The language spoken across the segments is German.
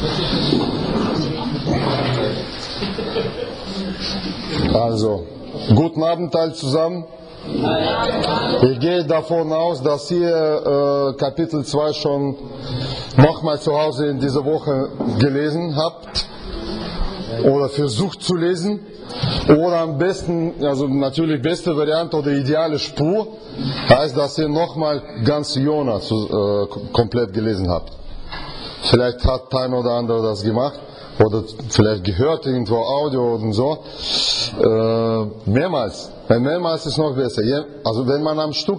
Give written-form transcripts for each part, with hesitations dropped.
Also, guten Abend alle zusammen. Ich gehe davon aus, dass ihr Kapitel 2 schon nochmal zu Hause in dieser Woche gelesen habt oder versucht zu lesen. Oder am besten, also natürlich beste Variante oder ideale Spur, heißt, dass ihr nochmal ganz Jona komplett gelesen habt. Vielleicht hat ein oder andere das gemacht oder vielleicht gehört irgendwo Audio und so. Mehrmals. Weil mehrmals ist noch besser. Also wenn man am Stück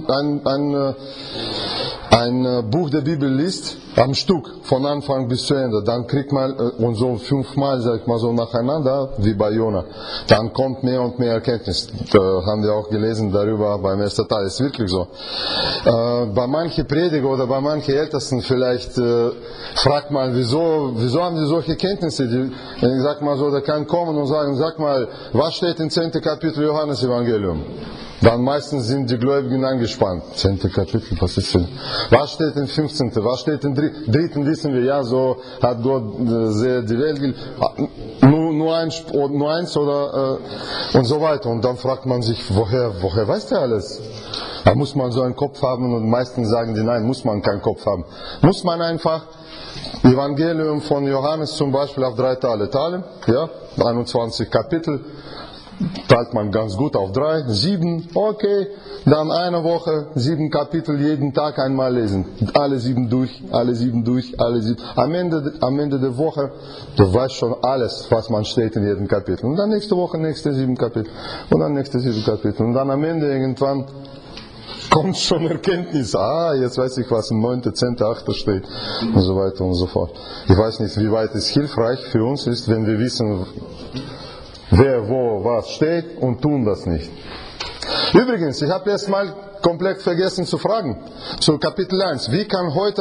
ein Buch der Bibel liest, am Stück, von Anfang bis zu Ende, dann kriegt man, und so 5-mal, sag ich mal so nacheinander, wie bei Jona, dann kommt mehr und mehr Erkenntnis. Da haben wir auch gelesen darüber beim ersten Teil. Ist wirklich so. Bei manchen Prediger oder bei manchen Ältesten vielleicht fragt man, wieso haben sie solche Kenntnisse? Ich sag mal so, der kann kommen und sagen, sag mal, was steht im 10. Kapitel Johannes Evangelium? Dann meistens sind die Gläubigen angespannt. 10. Kapitel, was ist denn? Was steht im 15.? Was steht im 3.? Wissen wir, ja, so hat Gott sehr die Welt, nur eins oder und so weiter. Und dann fragt man sich, woher weiß der alles? Da muss man so einen Kopf haben und meistens sagen die, nein, muss man keinen Kopf haben. Muss man einfach Evangelium von Johannes zum Beispiel auf 3 Teile teilen, ja, 21 Kapitel. Teilt man ganz gut auf 3, 7, okay, dann eine Woche, 7 Kapitel jeden Tag einmal lesen. Alle 7 durch. Am Ende der Woche, du weißt schon alles, was man steht in jedem Kapitel. Und dann nächste Woche, nächste 7 Kapitel. Und dann nächste 7 Kapitel. Und dann am Ende irgendwann kommt schon Erkenntnis. Jetzt weiß ich, was im 9., 10., 8. steht. Und so weiter und so fort. Ich weiß nicht, wie weit es hilfreich für uns ist, wenn wir wissen, wer wo was steht und tun das nicht. Übrigens, ich habe jetzt mal komplett vergessen zu fragen, zu Kapitel 1. Wie kann heute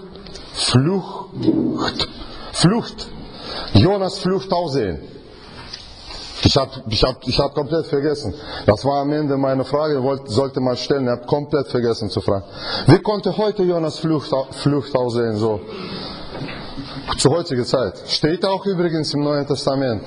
Jonas Flucht aussehen? Ich hab komplett vergessen. Das war am Ende meine Frage, sollte mal stellen, ich habe komplett vergessen zu fragen. Wie konnte heute Jonas Flucht aussehen, so zur heutigen Zeit? Steht auch übrigens im Neuen Testament.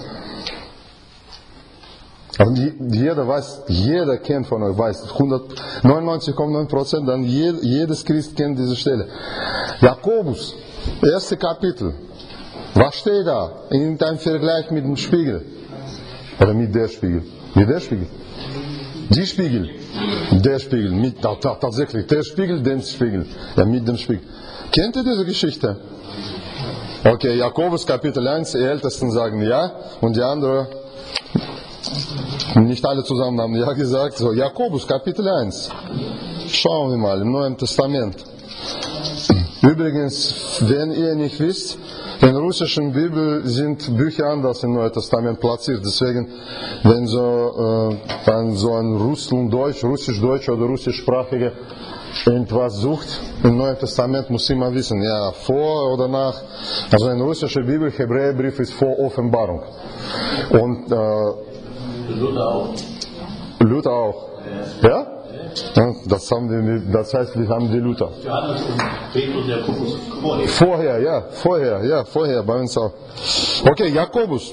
Und jeder weiß, jeder kennt von euch, weiß, 99,9%, dann jedes Christ kennt diese Stelle. Jakobus, 1. Kapitel. Was steht da? Irgendein Vergleich mit dem Spiegel. Oder mit der Spiegel. Mit der Spiegel. Die Spiegel. Der Spiegel. Tatsächlich, der Spiegel, den Spiegel. Ja, mit dem Spiegel. Kennt ihr diese Geschichte? Okay, Jakobus Kapitel 1, die Ältesten sagen ja und die anderen, nicht alle zusammen haben ja gesagt. So, Jakobus Kapitel 1. Schauen wir mal im Neuen Testament. Übrigens, wenn ihr nicht wisst, in der russischen Bibel sind Bücher anders im Neuen Testament platziert. Deswegen, wenn so ein Russisch-Deutsch oder Russischsprachige irgendwas sucht, im Neuen Testament muss immer wissen, ja, vor oder nach. Also in der russischen Bibel, Hebräerbrief ist vor Offenbarung. Und Luther auch. Ja? Das heißt, wir haben die Luther. Vorher, bei uns auch. Okay, Jakobus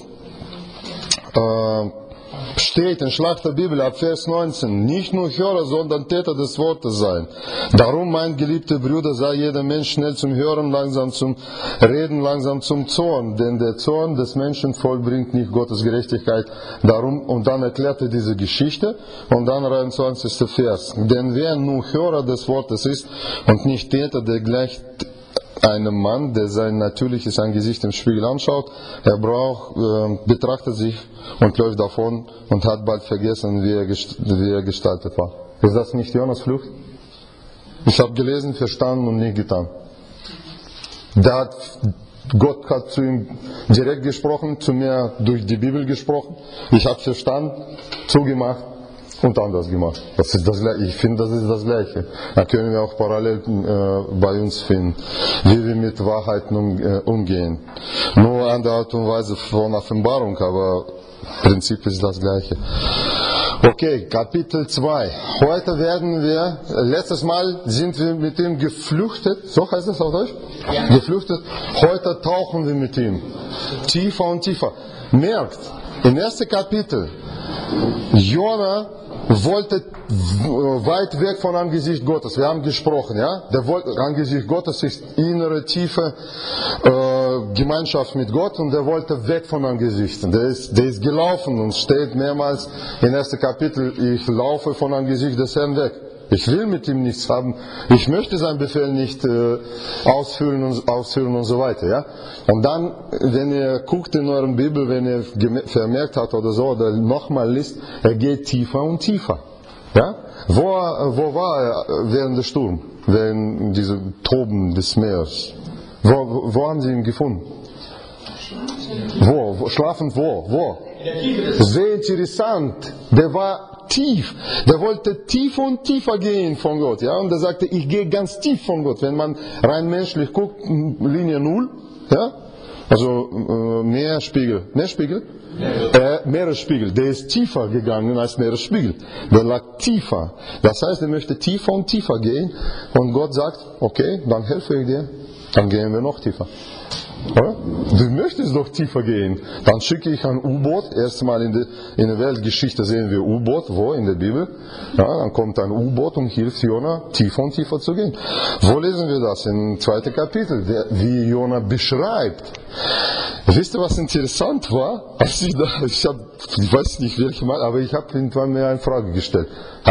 steht in Schlachterbibel ab Vers 19, nicht nur Hörer, sondern Täter des Wortes sein. Darum, mein geliebter Bruder, sei jeder Mensch schnell zum Hören, langsam zum Reden, langsam zum Zorn, denn der Zorn des Menschen vollbringt nicht Gottes Gerechtigkeit. Darum, und dann erklärt er diese Geschichte, und dann 23. Vers. Denn wer nur Hörer des Wortes ist und nicht Täter, der gleicht einem Mann, der sein natürliches Angesicht im Spiegel anschaut, er betrachtet sich und läuft davon und hat bald vergessen, wie er gestaltet war. Ist das nicht Jonas Flucht? Ich habe gelesen, verstanden und nicht getan. Gott hat zu ihm direkt gesprochen, zu mir durch die Bibel gesprochen. Ich habe verstanden, zugemacht und anders gemacht. Das ist das Gleiche. Ich finde, das ist das Gleiche. Da können wir auch parallel bei uns finden, wie wir mit Wahrheiten umgehen. Nur andere Art und Weise von Offenbarung, aber im Prinzip ist das Gleiche. Okay, Kapitel 2. Heute werden wir, letztes Mal sind wir mit ihm geflüchtet, so heißt es auf Deutsch? Ja. Geflüchtet. Heute tauchen wir mit ihm. Tiefer und tiefer. Merkt, im ersten Kapitel, Jona wollte weit weg von Angesicht Gottes. Wir haben gesprochen, ja? Der wollte, Angesicht Gottes ist innere, tiefe Gemeinschaft mit Gott und der wollte weg von Angesicht. Der ist gelaufen und steht mehrmals im ersten Kapitel, ich laufe von Angesicht des Herrn weg. Ich will mit ihm nichts haben. Ich möchte seinen Befehl nicht ausführen und so weiter. Ja? Und dann, wenn ihr guckt in eurer Bibel, wenn ihr vermerkt habt oder so, oder nochmal liest, er geht tiefer und tiefer. Ja? Wo war er während des Sturms, während dieser Toben des Meeres? Wo haben sie ihn gefunden? Schlafend wo? Sehr interessant. Der war tief. Der wollte tiefer und tiefer gehen von Gott. Ja? Und er sagte, ich gehe ganz tief von Gott. Wenn man rein menschlich guckt, Linie 0, ja? Also Meeresspiegel. Meeresspiegel. Der ist tiefer gegangen als Meeresspiegel. Der lag tiefer. Das heißt, er möchte tiefer und tiefer gehen. Und Gott sagt, okay, dann helfe ich dir. Dann gehen wir noch tiefer. Oder? Du möchtest doch tiefer gehen. Dann schicke ich ein U-Boot. Erstmal in der Weltgeschichte sehen wir U-Boot. Wo? In der Bibel. Ja, dann kommt ein U-Boot und hilft Jona, tiefer und tiefer zu gehen. Wo lesen wir das? Im 2. Kapitel, wie Jona beschreibt. Wisst ihr, was interessant war? Als ich weiß nicht welche Mal, aber ich habe irgendwann mir eine Frage gestellt.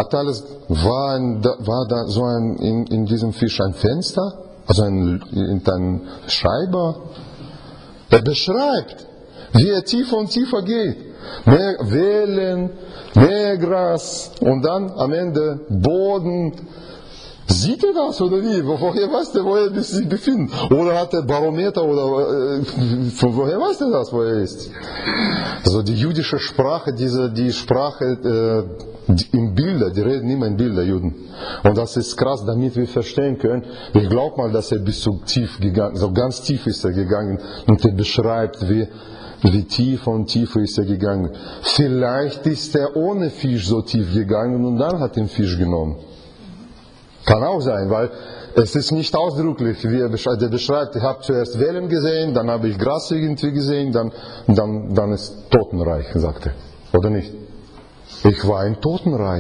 War da so in diesem Fisch ein Fenster? Also ein Schreiber? Er beschreibt, wie er tiefer und tiefer geht. Mehr Wellen, mehr Gras und dann am Ende Boden. Sieht er das oder wie? Woher weiß er, wo er sich befindet? Oder hat er Barometer oder von woher weiß er das, wo er ist? Also die jüdische Sprache, die Sprache in Bilder, die reden immer in Bilder, Juden. Und das ist krass, damit wir verstehen können. Ich glaube mal, dass er bis so tief gegangen, so ganz tief ist er gegangen und er beschreibt, wie tiefer und tiefer ist er gegangen. Vielleicht ist er ohne Fisch so tief gegangen und dann hat den Fisch genommen. Kann auch sein, weil es ist nicht ausdrücklich, wie er beschreibt, ich habe zuerst Wellen gesehen, dann habe ich Gras irgendwie gesehen, dann ist Totenreich, sagt er. Oder nicht? Ich war im Totenreich.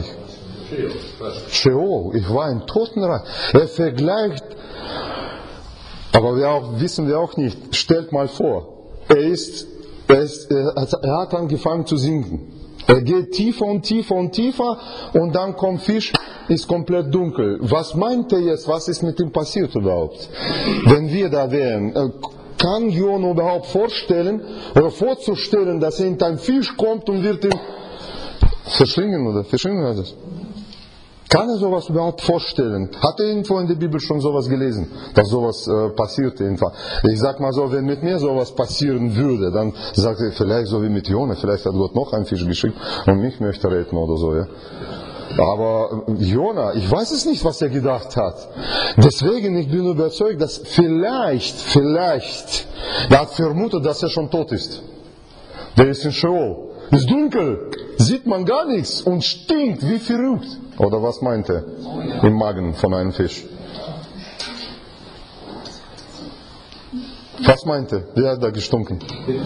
Sheol, ich war im Totenreich. Er vergleicht, aber wissen wir auch nicht, stellt mal vor, er hat angefangen zu sinken. Er geht tiefer und tiefer und tiefer und dann kommt Fisch, ist komplett dunkel. Was meint er jetzt, was ist mit ihm passiert überhaupt? Wenn wir da wären, kann Jona überhaupt vorzustellen, dass ein Fisch kommt und wird ihn verschlingen oder verschlingen heißt es? Kann er sowas überhaupt vorstellen? Hat er irgendwo in der Bibel schon sowas gelesen, dass sowas passiert irgendwann? Ich sag mal so, wenn mit mir sowas passieren würde, dann sagt er vielleicht so wie mit Jona, vielleicht hat Gott noch einen Fisch geschickt und mich möchte retten oder so, ja. Aber Jona, ich weiß es nicht, was er gedacht hat. Deswegen, ich bin überzeugt, dass vielleicht, er hat vermutet, dass er schon tot ist. Der ist in Sheol. Ist dunkel, sieht man gar nichts und stinkt wie verrückt. Oder was meint er? Im Magen von einem Fisch. Was meint er? Wer hat da gestunken?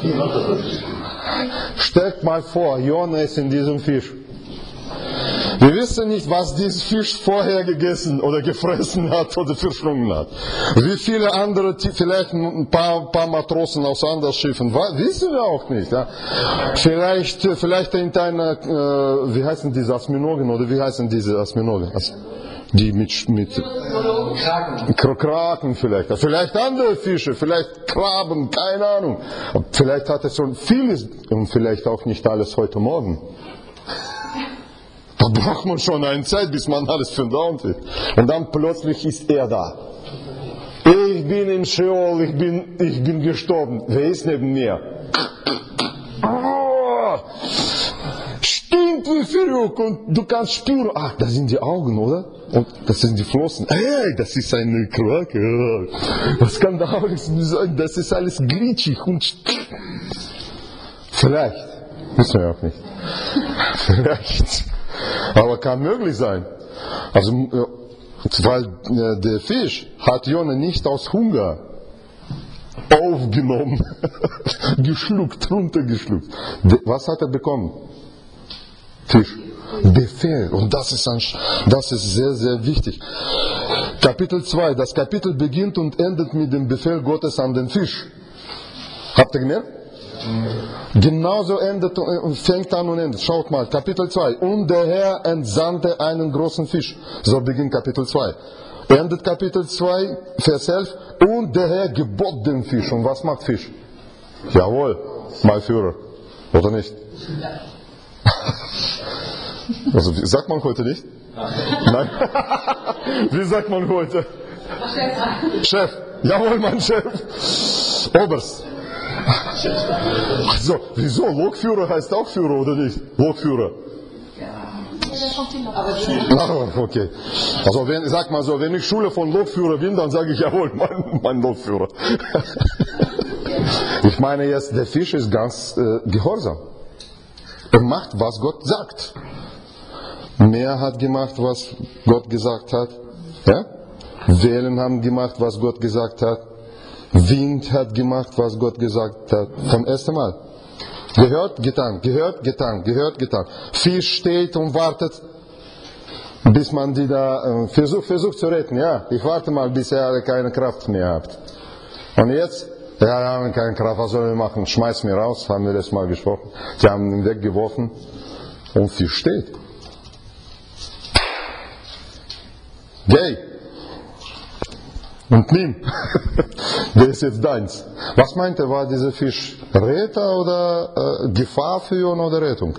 Stellt mal vor, Jona ist in diesem Fisch. Wir wissen nicht, was dieser Fisch vorher gegessen oder gefressen hat oder verschlungen hat. Wie viele andere, vielleicht ein paar Matrosen aus anderen Schiffen, wissen wir auch nicht. Ja? Vielleicht in einer, wie heißen diese Asminogen oder wie heißen diese Asminogen? Die mit Kraken vielleicht. Vielleicht andere Fische, vielleicht Krabben, keine Ahnung. Vielleicht hat es schon vieles und vielleicht auch nicht alles heute Morgen. Da braucht man schon eine Zeit, bis man alles verdaut wird. Und dann plötzlich ist er da. Ich bin in Sheol, ich bin gestorben. Wer ist neben mir? Stinkt wie verrückt und du kannst spüren, ach, das sind die Augen, oder? Und das sind die Flossen. Hey, das ist eine Krake. Was kann da alles sein? Das ist alles glitschig und vielleicht. Wissen wir auch nicht. Vielleicht. Aber kann möglich sein. Also, weil der Fisch hat Jona nicht aus Hunger aufgenommen, geschluckt, runtergeschluckt. Was hat er bekommen? Fisch. Befehl. Und das ist sehr, sehr wichtig. Kapitel 2. Das Kapitel beginnt und endet mit dem Befehl Gottes an den Fisch. Habt ihr gemerkt? Genauso endet und fängt an und endet. Schaut mal, Kapitel 2. Und der Herr entsandte einen großen Fisch. So beginnt Kapitel 2. Endet Kapitel 2, Vers 11. Und der Herr gebot dem Fisch. Und was macht Fisch? Jawohl, Malführer. Oder nicht? Also, sagt man heute nicht? Nein? Wie sagt man heute? Chef. Jawohl, mein Chef. Oberst. So, wieso? Lokführer heißt auch Führer, oder nicht? Lokführer. Ah, okay. Also, sag mal so, wenn ich Schule von Lokführer bin, dann sage ich jawohl, mein Lokführer. Ich meine jetzt, der Fisch ist ganz gehorsam. Er macht, was Gott sagt. Meer hat gemacht, was Gott gesagt hat. Ja? Wellen haben gemacht, was Gott gesagt hat. Wind hat gemacht, was Gott gesagt hat. Vom ersten Mal. Gehört, getan, gehört, getan, gehört, getan. Fisch steht und wartet, bis man die da versucht zu retten. Ja, ich warte mal, bis ihr keine Kraft mehr habt. Und jetzt? Ja, wir haben keine Kraft, was sollen wir machen? Schmeiß mir raus, haben wir das mal gesprochen. Sie haben ihn weggeworfen und Fisch steht. Geh und nimm. Der ist jetzt deins. Was meint er, war dieser Fisch Retter oder Gefahr für Jona oder Rettung?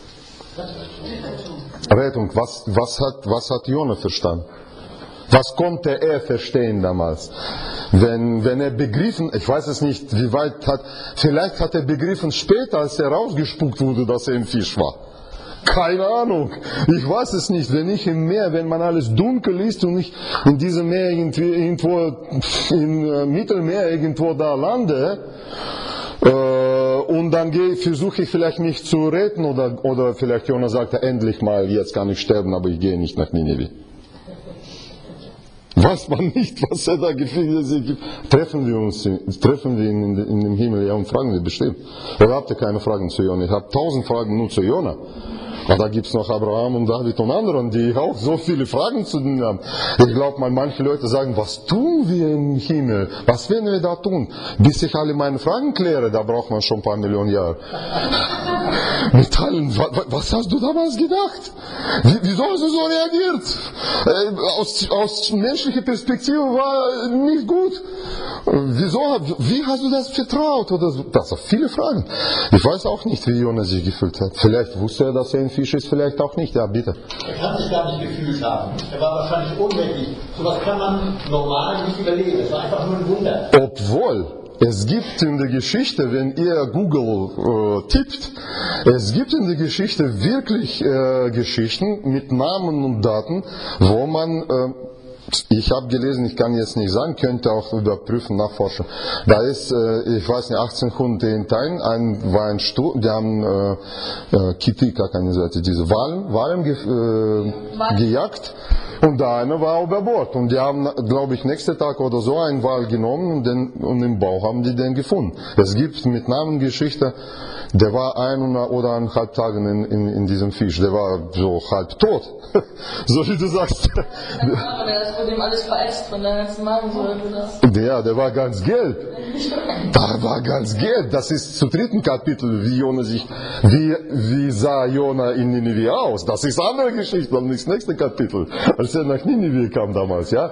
Rettung. Was hat Jona verstanden? Was konnte er verstehen damals? Wenn er begriffen, ich weiß es nicht, wie weit vielleicht hat er begriffen später, als er rausgespuckt wurde, dass er ein Fisch war. Keine Ahnung, ich weiß es nicht. Wenn ich im Meer, wenn man alles dunkel ist und ich in diesem Meer irgendwo im Mittelmeer irgendwo da lande und dann versuche ich vielleicht mich zu retten oder vielleicht Jona sagt, endlich mal, jetzt kann ich sterben, aber ich gehe nicht nach Nineveh. Weiß man nicht, was er da gefühlt hat. Treffen wir ihn in dem Himmel, ja, und fragen wir bestimmt. Oder habt ihr keine Fragen zu Jona? Ich habe 1000 Fragen nur zu Jona. Aber da gibt es noch Abraham und David und anderen, die auch so viele Fragen zu denen haben. Ich glaube mal, manche Leute sagen, was tun wir im Himmel? Was werden wir da tun? Bis ich alle meine Fragen kläre, da braucht man schon ein paar Millionen Jahre. Mit allen, was hast du damals gedacht? Wieso hast du so reagiert? Aus menschlicher Perspektive war nicht gut. Wie hast du das vertraut? Das sind viele Fragen. Ich weiß auch nicht, wie Jona sich gefühlt hat. Vielleicht wusste er, dass er ein Fisch ist, vielleicht auch nicht. Ja, bitte. Er kann sich gar nicht gefühlt haben. Er war wahrscheinlich ohnmächtig. Sowas kann man normal nicht überleben. Es war einfach nur ein Wunder. Obwohl, es gibt in der Geschichte, wenn ihr Google tippt, es gibt in der Geschichte wirklich Geschichten mit Namen und Daten, wo man... ich habe gelesen, ich kann jetzt nicht sagen, könnte auch überprüfen, nachforschen. Da ist, ich weiß nicht, 1800 in Teilen, war ein Sturm, die haben Kitty, как они называются, diese Walen gejagt und da einer war über Bord. Und die haben, glaube ich, nächsten Tag oder so einen Wal genommen und im Bauch haben die den gefunden. Es gibt mit Namengeschichte, der war 1 oder 1,5 Tage in diesem Fisch, der war so halb tot, so wie du sagst. Das wurde ihm alles verätzt von der ganzen Magen, so das. Ja, der war ganz gelb. Da war ganz gelb. Das ist zu 3. Kapitel, wie sah Jona in Nineveh aus. Das ist eine andere Geschichte, dann das nächste Kapitel, als er nach Nineveh kam damals, ja.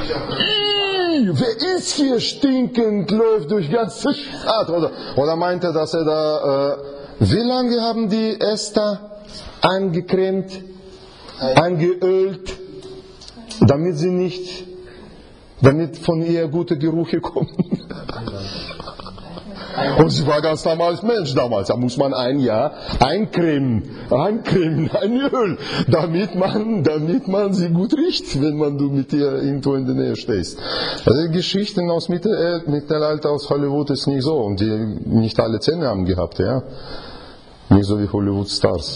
Wer ist hier stinkend, läuft durch ganze Stadt? Oder meint er, dass er da, wie lange haben die Esther eingecremt, eingeölt, damit von ihr gute Gerüche kommen? Und sie war ganz normales Mensch damals. Da muss man ein Jahr eincremen, ein Öl, damit man sie gut riecht, wenn du mit ihr irgendwo in der Nähe stehst. Also Geschichten aus Mittelalter, aus Hollywood ist nicht so. Und die nicht alle Zähne haben gehabt, ja. Nicht so wie Hollywood-Stars,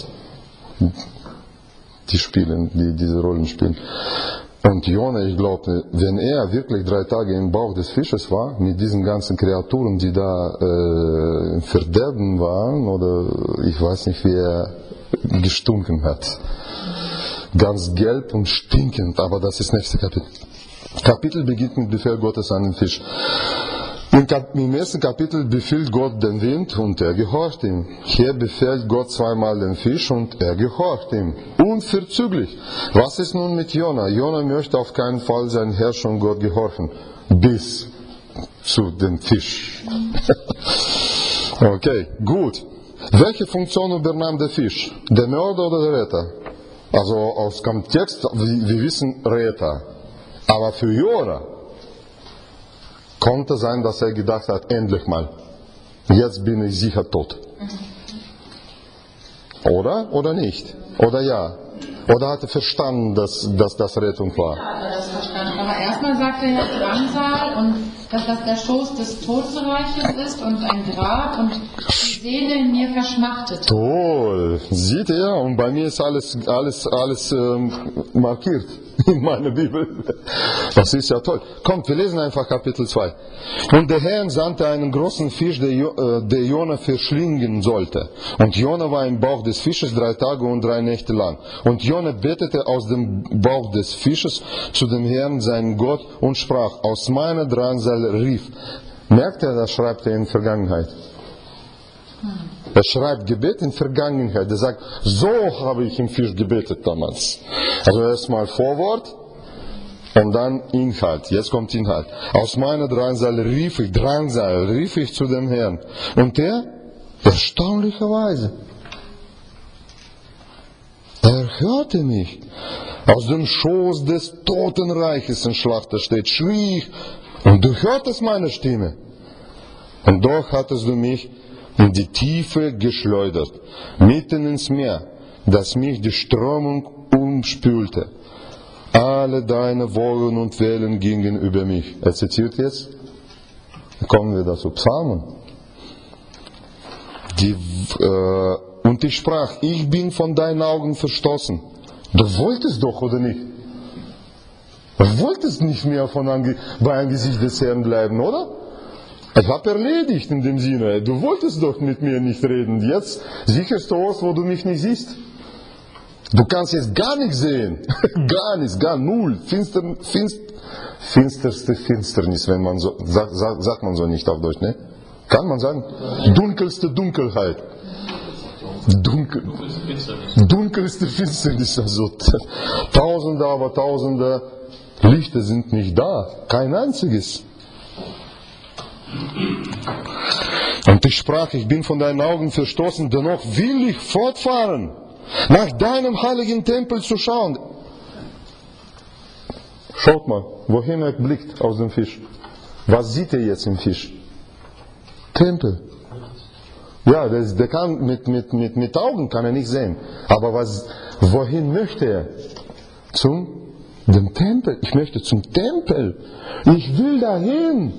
die spielen, die diese Rollen spielen. Und Jona, ich glaube, wenn er wirklich 3 Tage im Bauch des Fisches war, mit diesen ganzen Kreaturen, die da im Verderben waren, oder ich weiß nicht, wie er gestunken hat. Ganz gelb und stinkend, aber das ist das nächste Kapitel. Kapitel beginnt mit Befehl Gottes an den Fisch. Im ersten Kapitel befiehlt Gott den Wind und er gehorcht ihm. Hier befehlt Gott zweimal den Fisch und er gehorcht ihm. Unverzüglich. Was ist nun mit Jona? Jona möchte auf keinen Fall seinem Herrscher und Gott gehorchen. Bis zu dem Fisch. Okay, gut. Welche Funktion übernahm der Fisch? Der Mörder oder der Retter? Also aus dem Text, wir wissen Retter. Aber für Jona konnte sein, dass er gedacht hat, endlich mal, jetzt bin ich sicher tot. Oder? Oder nicht? Oder ja? Oder hat er verstanden, dass das Rettung war? Ja, hat er das verstanden. Aber erstmal sagt er ja Drangsal und dass das der Schoß des Totenreiches ist und ein Grab und die Seele in mir verschmachtet. Toll! Sieht ihr? Und bei mir ist alles markiert in meiner Bibel. Das ist ja toll. Kommt, wir lesen einfach Kapitel 2. Und der Herr sandte einen großen Fisch, der Jona verschlingen sollte. Und Jona war im Bauch des Fisches 3 Tage und 3 Nächte lang. Und Jona betete aus dem Bauch des Fisches zu dem Herrn, seinem Gott, und sprach, aus meiner Drangsal rief. Merkt ihr, das schreibt er in Vergangenheit. Er schreibt Gebet in Vergangenheit. Er sagt, so habe ich im Fisch gebetet damals. Also erstmal Vorwort und dann Inhalt. Jetzt kommt Inhalt. Aus meiner Drangsal rief ich zu dem Herrn. Und er, erstaunlicherweise, er hörte mich. Aus dem Schoß des Totenreiches, in Schlachter steht, schrie ich, und du hörtest meine Stimme. Und doch hattest du mich in die Tiefe geschleudert, mitten ins Meer, dass mich die Strömung umspülte. Alle deine Wolken und Wellen gingen über mich. Er zitiert jetzt, kommen wir dazu, Psalmen. Und ich sprach, ich bin von deinen Augen verstoßen. Du wolltest doch, oder nicht? Du wolltest nicht mehr bei Angesicht des Herrn bleiben, oder? Ich habe erledigt in dem Sinne. Du wolltest doch mit mir nicht reden. Jetzt sicherst du aus, wo du mich nicht siehst. Du kannst jetzt gar nichts sehen. Gar nichts, gar null. Finsterste Finsternis, wenn man so, sagt man so nicht auf Deutsch, ne? Kann man sagen? Dunkelste Dunkelheit. Dunkelste Finsternis. Also Tausende, aber Tausende Lichter sind nicht da. Kein einziges. Und ich sprach, ich bin von deinen Augen verstoßen, dennoch will ich fortfahren, nach deinem heiligen Tempel zu schauen. Schaut mal, wohin er blickt aus dem Fisch. Was sieht er jetzt im Fisch? Tempel. Ja, der kann mit Augen kann er nicht sehen. Aber wohin möchte er? Dem Tempel. Ich möchte zum Tempel. Ich will dahin.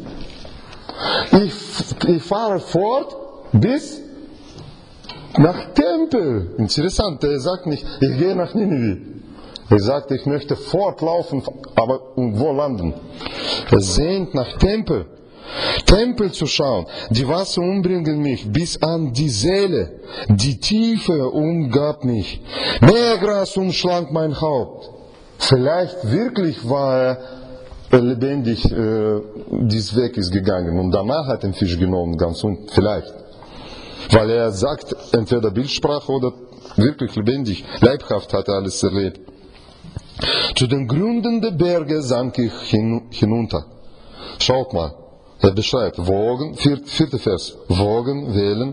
Ich fahre fort bis nach Tempel. Interessant, er sagt nicht, ich gehe nach Ninive. Er sagt, ich möchte fortlaufen, aber wo landen? Er sehnt nach Tempel. Tempel zu schauen. Die Wasser umbringen mich bis an die Seele. Die Tiefe umgab mich. Meergras umschlang mein Haupt. Vielleicht wirklich war er lebendig dies Weg ist gegangen und danach hat den Fisch genommen, ganz und vielleicht. Weil er sagt, entweder Bildsprache oder wirklich lebendig, leibhaft hat er alles erlebt. Zu den Gründen der Berge sank ich hinunter. Schaut mal, er beschreibt, Wogen, vierter Vers, Wogen, Wellen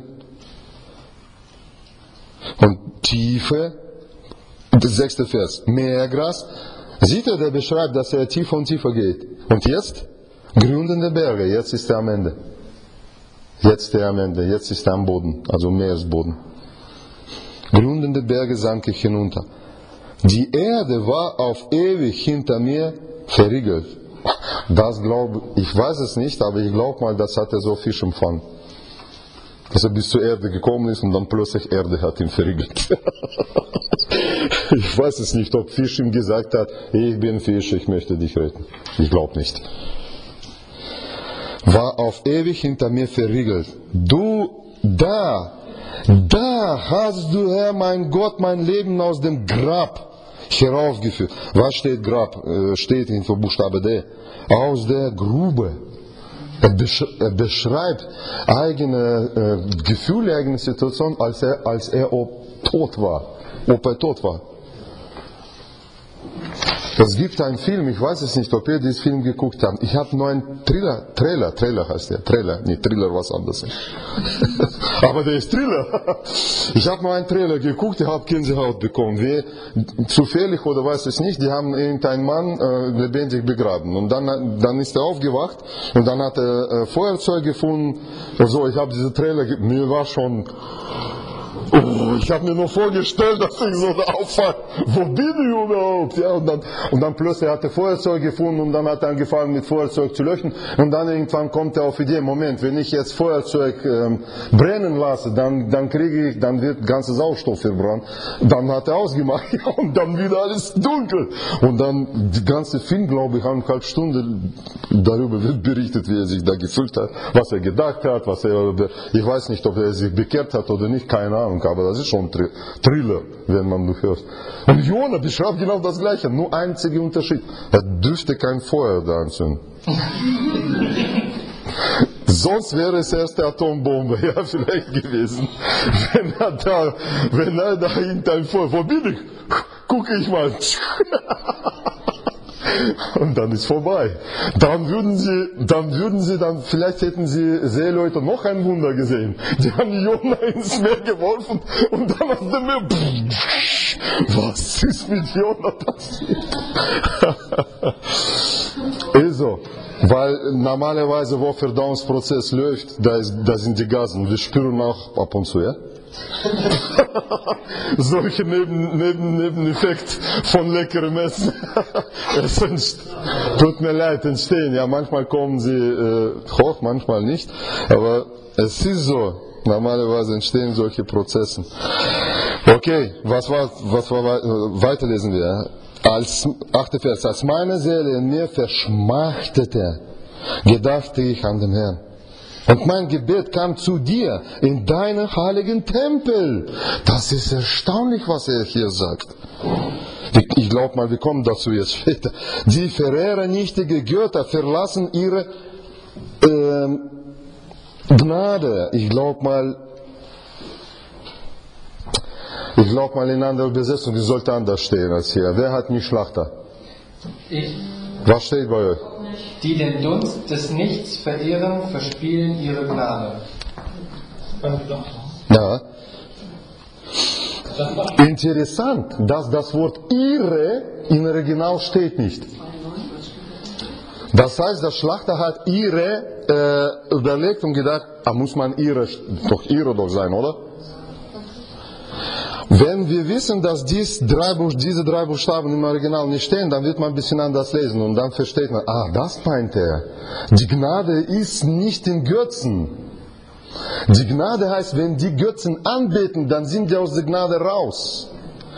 und Tiefe, der 6. Vers, Meergras. Sieht er, der beschreibt, dass er tiefer und tiefer geht. Und jetzt? Gründende Berge, jetzt ist er am Ende. Jetzt ist er am Boden, also Meeresboden. Gründende Berge sank ich hinunter. Die Erde war auf ewig hinter mir verriegelt. Das glaube ich weiß es nicht, aber ich glaube mal, das hat er so Fisch empfangen. Dass er bis zur Erde gekommen ist und dann plötzlich Erde hat ihn verriegelt. Ich weiß es nicht, ob Fisch ihm gesagt hat, ich bin Fisch, ich möchte dich retten. Ich glaube nicht. War auf ewig hinter mir verriegelt. Da hast du, Herr, mein Gott, mein Leben aus dem Grab heraufgeführt. Was steht Grab? Steht in Buchstabe D. Aus der Grube. Er beschreibt eigene Gefühle, eigene Situation, als er tot war. Ob er tot war. Es gibt einen Film, ich weiß es nicht, ob ihr diesen Film geguckt habt. Ich habe nur einen Trailer heißt der. Nicht Thriller, was anderes. Aber der ist Thriller. Ich habe nur einen Trailer geguckt, ich habe Gänsehaut bekommen. Wie zufällig oder weiß es nicht, die haben irgendeinen Mann lebendig begraben. Und dann ist er aufgewacht und dann hat er Feuerzeug gefunden. Also ich habe diese Trailer, mir war schon... ich habe mir nur vorgestellt, dass ich so da auffalle. Wo bin ich überhaupt? Ja, und dann plötzlich hat er Feuerzeug gefunden und dann hat er angefangen mit Feuerzeug zu löschen. Und dann irgendwann kommt er auf die Idee, Moment, wenn ich jetzt Feuerzeug brennen lasse, dann wird ganze Sauerstoff verbrannt. Dann hat er ausgemacht und dann wieder alles dunkel. Und dann die ganze Film, glaube ich, 1,5 Stunden darüber wird berichtet, wie er sich da gefühlt hat, was er gedacht hat, ich weiß nicht, ob er sich bekehrt hat oder nicht, keine Ahnung. Aber das ist schon Thriller, wenn man das hört. Und Jona beschreibt genau das Gleiche, nur einziger Unterschied. Er dürfte kein Feuer da anzünden. Sonst wäre es erst die Atombombe, ja, vielleicht gewesen. Wenn er da hinter Feuer, wo bin ich? Gucke ich mal. Und dann ist vorbei. Dann vielleicht hätten sie Seeleute noch ein Wunder gesehen. Die haben Jona ins Meer geworfen und dann aus dem Meer. Was ist mit Jona passiert? Also, weil normalerweise, wo Verdauungsprozess läuft, da sind die Gasen. Wir spüren auch ab und zu, ja? Solche Nebeneffekte von leckerem Essen. Tut mir leid, entstehen. Ja, manchmal kommen sie hoch, manchmal nicht. Aber es ist so. Normalerweise entstehen solche Prozesse. Okay, was war weiterlesen wir. Als 8. Vers. Als meine Seele in mir verschmachtete, gedachte ich an den Herrn. Und mein Gebet kam zu dir in deinen heiligen Tempel. Das ist erstaunlich, was er hier sagt. Ich glaube mal, wir kommen dazu jetzt später. Die Verehrer nichtige Götter verlassen ihre Gnade. Ich glaube mal in anderer Übersetzung, die sollte anders stehen als hier. Wer hat mich Schlachter? Ich. Was steht bei euch? Die den Dunst des Nichts verehren, verspielen ihre Gnade. Ja. Interessant, dass das Wort ihre im Original steht nicht. Das heißt, der Schlachter hat ihre überlegt und gedacht, muss man ihre doch sein, oder? Wenn wir wissen, dass diese 3 Buchstaben im Original nicht stehen, dann wird man ein bisschen anders lesen und dann versteht man, das meint er. Die Gnade ist nicht in Götzen. Die Gnade heißt, wenn die Götzen anbeten, dann sind die aus der Gnade raus.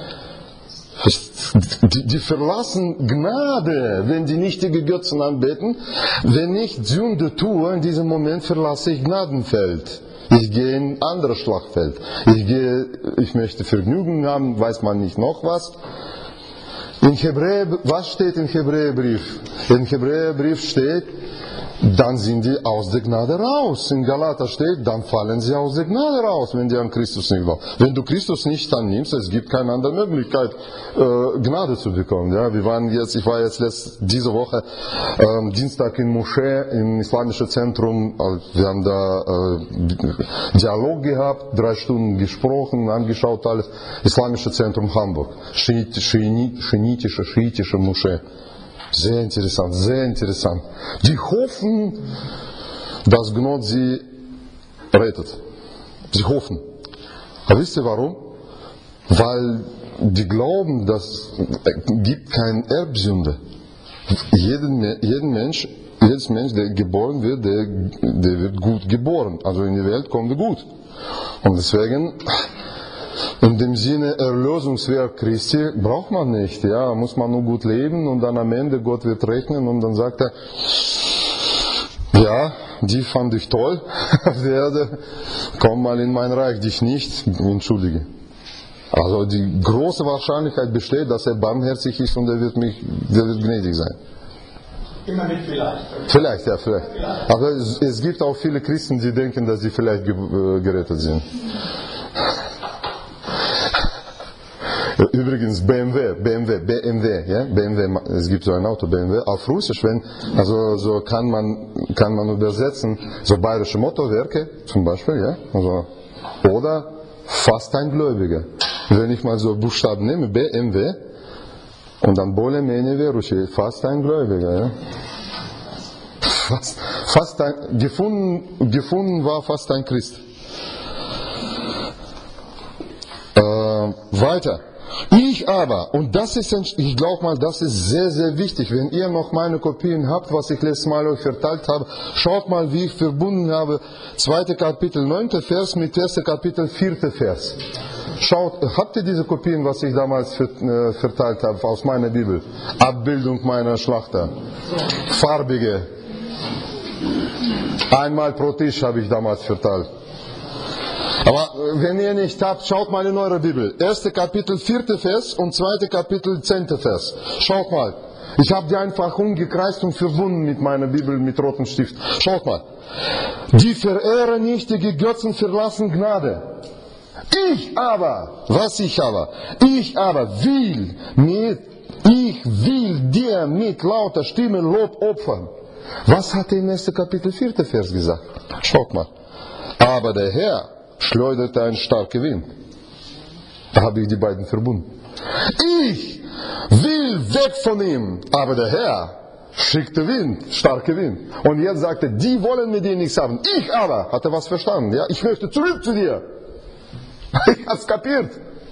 Die verlassen Gnade, wenn die nichtige Götzen anbeten. Wenn ich Sünde tue, in diesem Moment verlasse ich Gnadenfeld. Ich gehe in ein anderes Schlachtfeld. Ich möchte Vergnügen haben, weiß man nicht noch was. Was steht im Hebräerbrief? Im Hebräerbrief steht, dann sind die aus der Gnade raus. In Galater steht, dann fallen sie aus der Gnade raus, wenn die an Christus nicht glauben. Wenn du Christus nicht annimmst, es gibt keine andere Möglichkeit, Gnade zu bekommen. Ja, ich war jetzt diese Woche Dienstag in Moschee, im islamischen Zentrum. Wir haben da Dialog gehabt, 3 Stunden gesprochen, angeschaut alles. Islamische Zentrum Hamburg, schiitische Moschee. Sehr interessant, sehr interessant. Die hoffen, dass Gott sie rettet. Sie hoffen. Aber wisst ihr warum? Weil die glauben, dass es gibt keine Erbsünde. Jeden Mensch jedes Mensch, der geboren wird, der wird gut geboren. Also in die Welt kommt er gut. Und deswegen, in dem Sinne Erlösungswerk Christi braucht man nicht. Ja, muss man nur gut leben und dann am Ende Gott wird rechnen und dann sagt er, ja, die fand ich toll auf der Erde, komm mal in mein Reich, dich nicht, entschuldige. Also die große Wahrscheinlichkeit besteht, dass er barmherzig ist und der wird gnädig sein. Immer mit vielleicht. Vielleicht, ja, vielleicht. Aber es gibt auch viele Christen, die denken, dass sie vielleicht gerettet sind. Übrigens BMW, ja, BMW, es gibt so ein Auto, BMW, auf Russisch, so kann man übersetzen, so bayerische Motorwerke, zum Beispiel, ja, also, oder fast ein Gläubiger. Wenn ich mal so Buchstaben nehme, BMW, und dann более-менее верующий, fast ein Gläubiger, ja. Gefunden war fast ein Christ. Weiter. Ich aber, und das ist, ich glaube mal, das ist sehr, sehr wichtig. Wenn ihr noch meine Kopien habt, was ich letztes Mal euch verteilt habe, schaut mal, wie ich verbunden habe, 2. Kapitel 9. Vers mit 1. Kapitel 4. Vers. Schaut, habt ihr diese Kopien, was ich damals verteilt habe, aus meiner Bibel? Abbildung meiner Schlachter. Farbige. Einmal pro Tisch habe ich damals verteilt. Aber wenn ihr nicht habt, schaut mal in eure Bibel. 1. Kapitel 4. Vers und 2. Kapitel 10. Vers. Schaut mal. Ich habe die einfach umgekreist und verbunden mit meiner Bibel mit rotem Stift. Schaut mal. Die verehren nicht, die Götzen verlassen Gnade. Ich aber will dir mit lauter Stimme Lob opfern. Was hat er im 1. Kapitel 4. Vers gesagt? Schaut mal. Aber der Herr schleuderte einen starken Wind. Da habe ich die beiden verbunden. Ich will weg von ihm, aber der Herr schickte Wind, starke Wind. Und jetzt sagt er, die wollen mit dir nichts haben. Ich aber, hat er was verstanden? Ja? Ich möchte zurück zu dir. Ich habe es kapiert.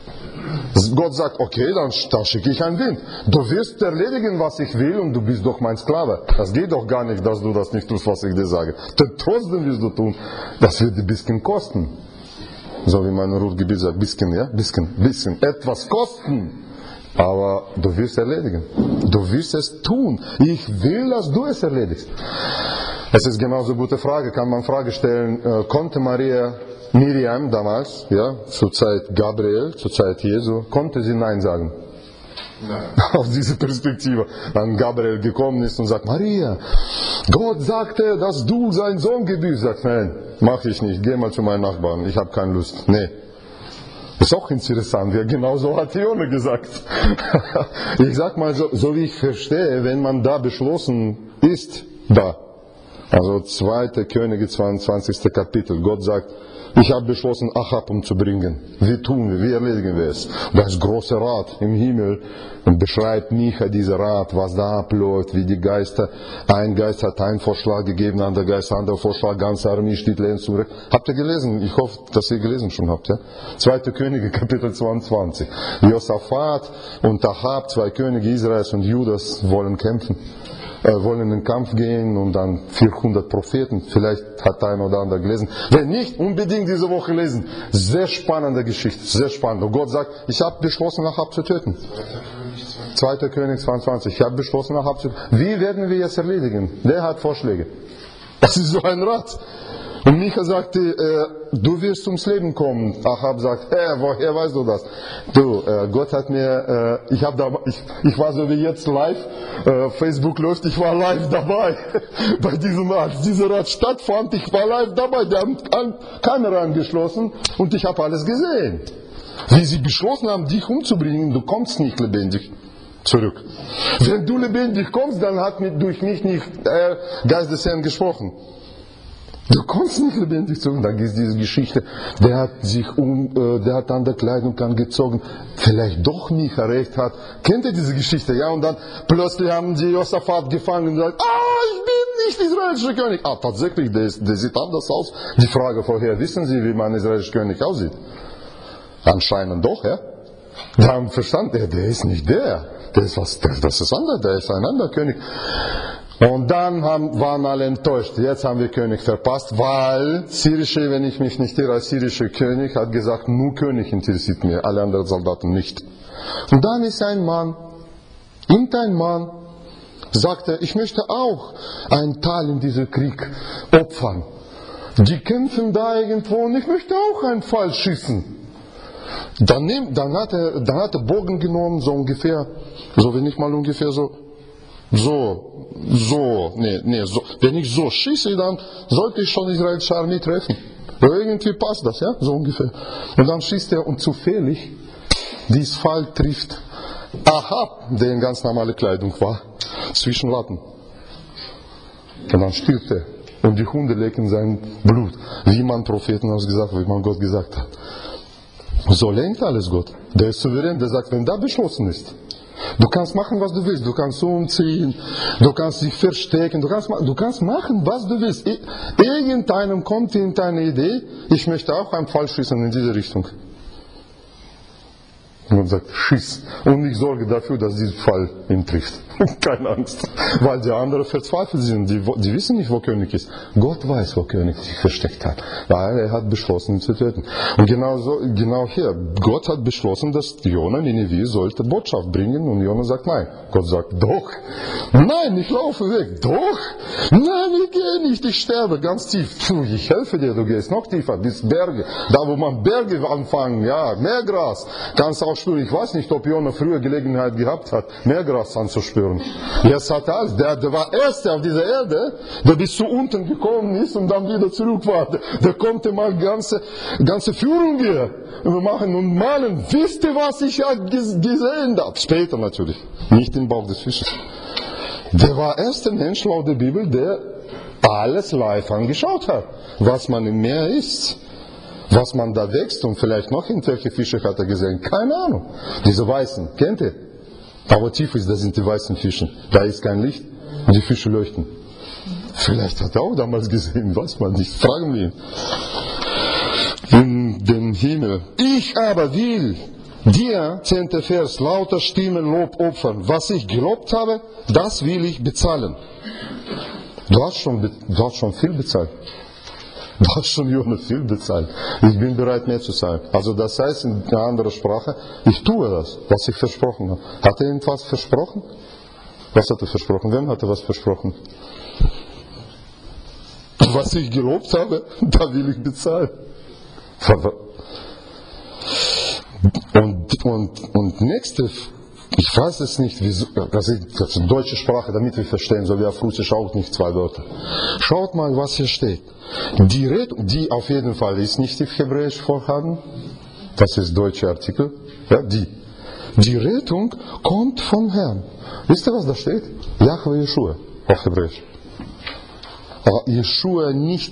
Gott sagt, okay, dann schicke ich einen Wind. Du wirst erledigen, was ich will und du bist doch mein Sklave. Das geht doch gar nicht, dass du das nicht tust, was ich dir sage. Denn trotzdem wirst du tun. Das wird ein bisschen kosten. So wie mein Ruhrgebiet sagt, bisschen, ja, bisschen. Etwas kosten. Aber du wirst erledigen. Du wirst es tun. Ich will, dass du es erledigst. Es ist genauso eine gute Frage. Kann man Frage stellen, konnte Miriam damals, ja, zur Zeit Gabriel, zur Zeit Jesu, konnte sie Nein sagen? Nein. Aus dieser Perspektive. Dann Gabriel gekommen ist und sagt, Maria, Gott sagte, dass du sein Sohn gebierst. Sagt, nein, mach ich nicht, geh mal zu meinen Nachbarn, ich habe keine Lust. Nee. Ist auch interessant, ja, genau so hat Jona gesagt. Ich sag mal so wie ich verstehe, wenn man da beschlossen ist, also 2. Könige 22. Kapitel, Gott sagt, ich habe beschlossen, Achab umzubringen. Wie tun wir? Wie erledigen wir es? Und das große Rat im Himmel und beschreibt Micha dieser Rat, was da abläuft, wie die Geister. Ein Geist hat einen Vorschlag gegeben, anderer Geist anderer Vorschlag, ganze Armee steht lehnt zurück. Habt ihr gelesen? Ich hoffe, dass ihr gelesen schon habt. Ja? 2. Könige, Kapitel 22. Josaphat und Achab, 2 Könige Israels und Judas wollen kämpfen. Wollen in den Kampf gehen und dann 400 Propheten. Vielleicht hat der eine oder andere gelesen. Wenn nicht, unbedingt diese Woche lesen. Sehr spannende Geschichte, sehr spannend. Und Gott sagt, ich habe beschlossen, Achab zu töten. 2. König 22. Ich habe beschlossen, Achab zu töten. Wie werden wir jetzt erledigen? Der hat Vorschläge. Das ist so ein Rat. Und Micha sagte, du wirst ums Leben kommen. Achab sagt, woher weißt du das? Du, Gott hat mir, ich war so wie jetzt live, Facebook läuft, ich war live dabei. Bei diesem Rat, als dieser Rat stattfand, ich war live dabei. Die haben Kamera angeschlossen und ich habe alles gesehen. Wie sie beschlossen haben, dich umzubringen, du kommst nicht lebendig zurück. Wenn du lebendig kommst, dann hat durch mich nicht Geist des Herrn gesprochen. Du kommst nicht lebendig zurück. Dann ist diese Geschichte, der hat an der Kleidung angezogen, vielleicht doch Micha recht hat. Kennt ihr diese Geschichte? Ja, und dann plötzlich haben sie Josaphat gefangen und gesagt, ich bin nicht israelischer König. Tatsächlich, der sieht anders aus. Die Frage vorher, wissen Sie, wie man israelischer König aussieht? Anscheinend doch, ja. Die haben verstanden, der ist nicht der. Das ist anders, der ist ein anderer König. Und dann waren alle enttäuscht. Jetzt haben wir König verpasst, weil syrische, wenn ich mich nicht irre, der syrische König hat gesagt, nur König interessiert mich, alle anderen Soldaten nicht. Und dann ist ein Mann, sagte, ich möchte auch einen Teil in diesem Krieg opfern. Die kämpfen da irgendwo und ich möchte auch einen Pfeil schießen. Dann hat er Bogen genommen, so ungefähr, so wenn ich mal ungefähr so. Wenn ich so schieße, dann sollte ich schon israelische Armee treffen. Irgendwie passt das, ja, so ungefähr. Und dann schießt er und zufällig, dieses Pfeil trifft Ahab, der in ganz normale Kleidung war, zwischen Latten. Und dann stirbt er. Und die Hunde lecken sein Blut, wie man Propheten ausgesagt, wie man Gott gesagt hat. So lenkt alles Gott. Der ist souverän, der sagt, wenn da beschlossen ist, du kannst machen, was du willst, du kannst umziehen, du kannst dich verstecken, du kannst machen, was du willst. Irgendeinem kommt in deine Idee, ich möchte auch einen Pfeil schießen in diese Richtung. Und man sagt, schieß. Und ich sorge dafür, dass dieser Pfeil ihn trifft. Keine Angst. Weil die anderen verzweifelt sind. Die wissen nicht, wo König ist. Gott weiß, wo König sich versteckt hat. Weil er hat beschlossen, ihn zu töten. Und genau hier. Gott hat beschlossen, dass Jona, Nineveh, sollte Botschaft bringen. Und Jona sagt nein. Gott sagt, doch. Nein, ich laufe weg. Doch. Nein, ich gehe nicht. Ich sterbe ganz tief. Puh, ich helfe dir, du gehst noch tiefer. Bis Berge. Da, wo man Berge anfangen. Ja, Meergras. Kannst auch spüren. Ich weiß nicht, ob Jona früher Gelegenheit gehabt hat, Meergras anzuspüren. Jetzt hat er alles. Der war Erste auf dieser Erde, der bis zu unten gekommen ist und dann wieder zurück war. Der konnte mal ganze Führung hier machen und malen. Wisst ihr, was ich gesehen habe? Später natürlich. Nicht im Bauch des Fisches. Der war der erste Mensch laut der Bibel, der alles live angeschaut hat, was man im Meer isst. Was man da wächst und vielleicht noch irgendwelche Fische hat er gesehen. Keine Ahnung. Diese weißen, kennt ihr? Aber tief ist, das sind die weißen Fische. Da ist kein Licht und die Fische leuchten. Vielleicht hat er auch damals gesehen, weiß man nicht. Fragen wir ihn. In den Himmel. Ich aber will dir, 10. Vers, lauter Stimmen Lob opfern. Was ich gelobt habe, das will ich bezahlen. Du hast schon viel bezahlt. Du hast schon Jona viel bezahlt. Ich bin bereit, mehr zu zahlen. Also das heißt in einer anderen Sprache, ich tue das, was ich versprochen habe. Hat er irgendwas versprochen? Was hat er versprochen? Wem hat er was versprochen? Was ich gelobt habe, da will ich bezahlen. Und nächste, ich weiß es nicht, wieso, das ist eine deutsche Sprache, damit wir verstehen, so wie auf Russisch auch nicht 2 Wörter. Schaut mal, was hier steht. Die Rettung, die auf jeden Fall ist nicht auf Hebräisch vorhanden, das ist deutsche Artikel, ja, die Rettung kommt vom Herrn. Wisst ihr, was da steht? Jahwe Yeshua auf Hebräisch. Aber Yeshua nicht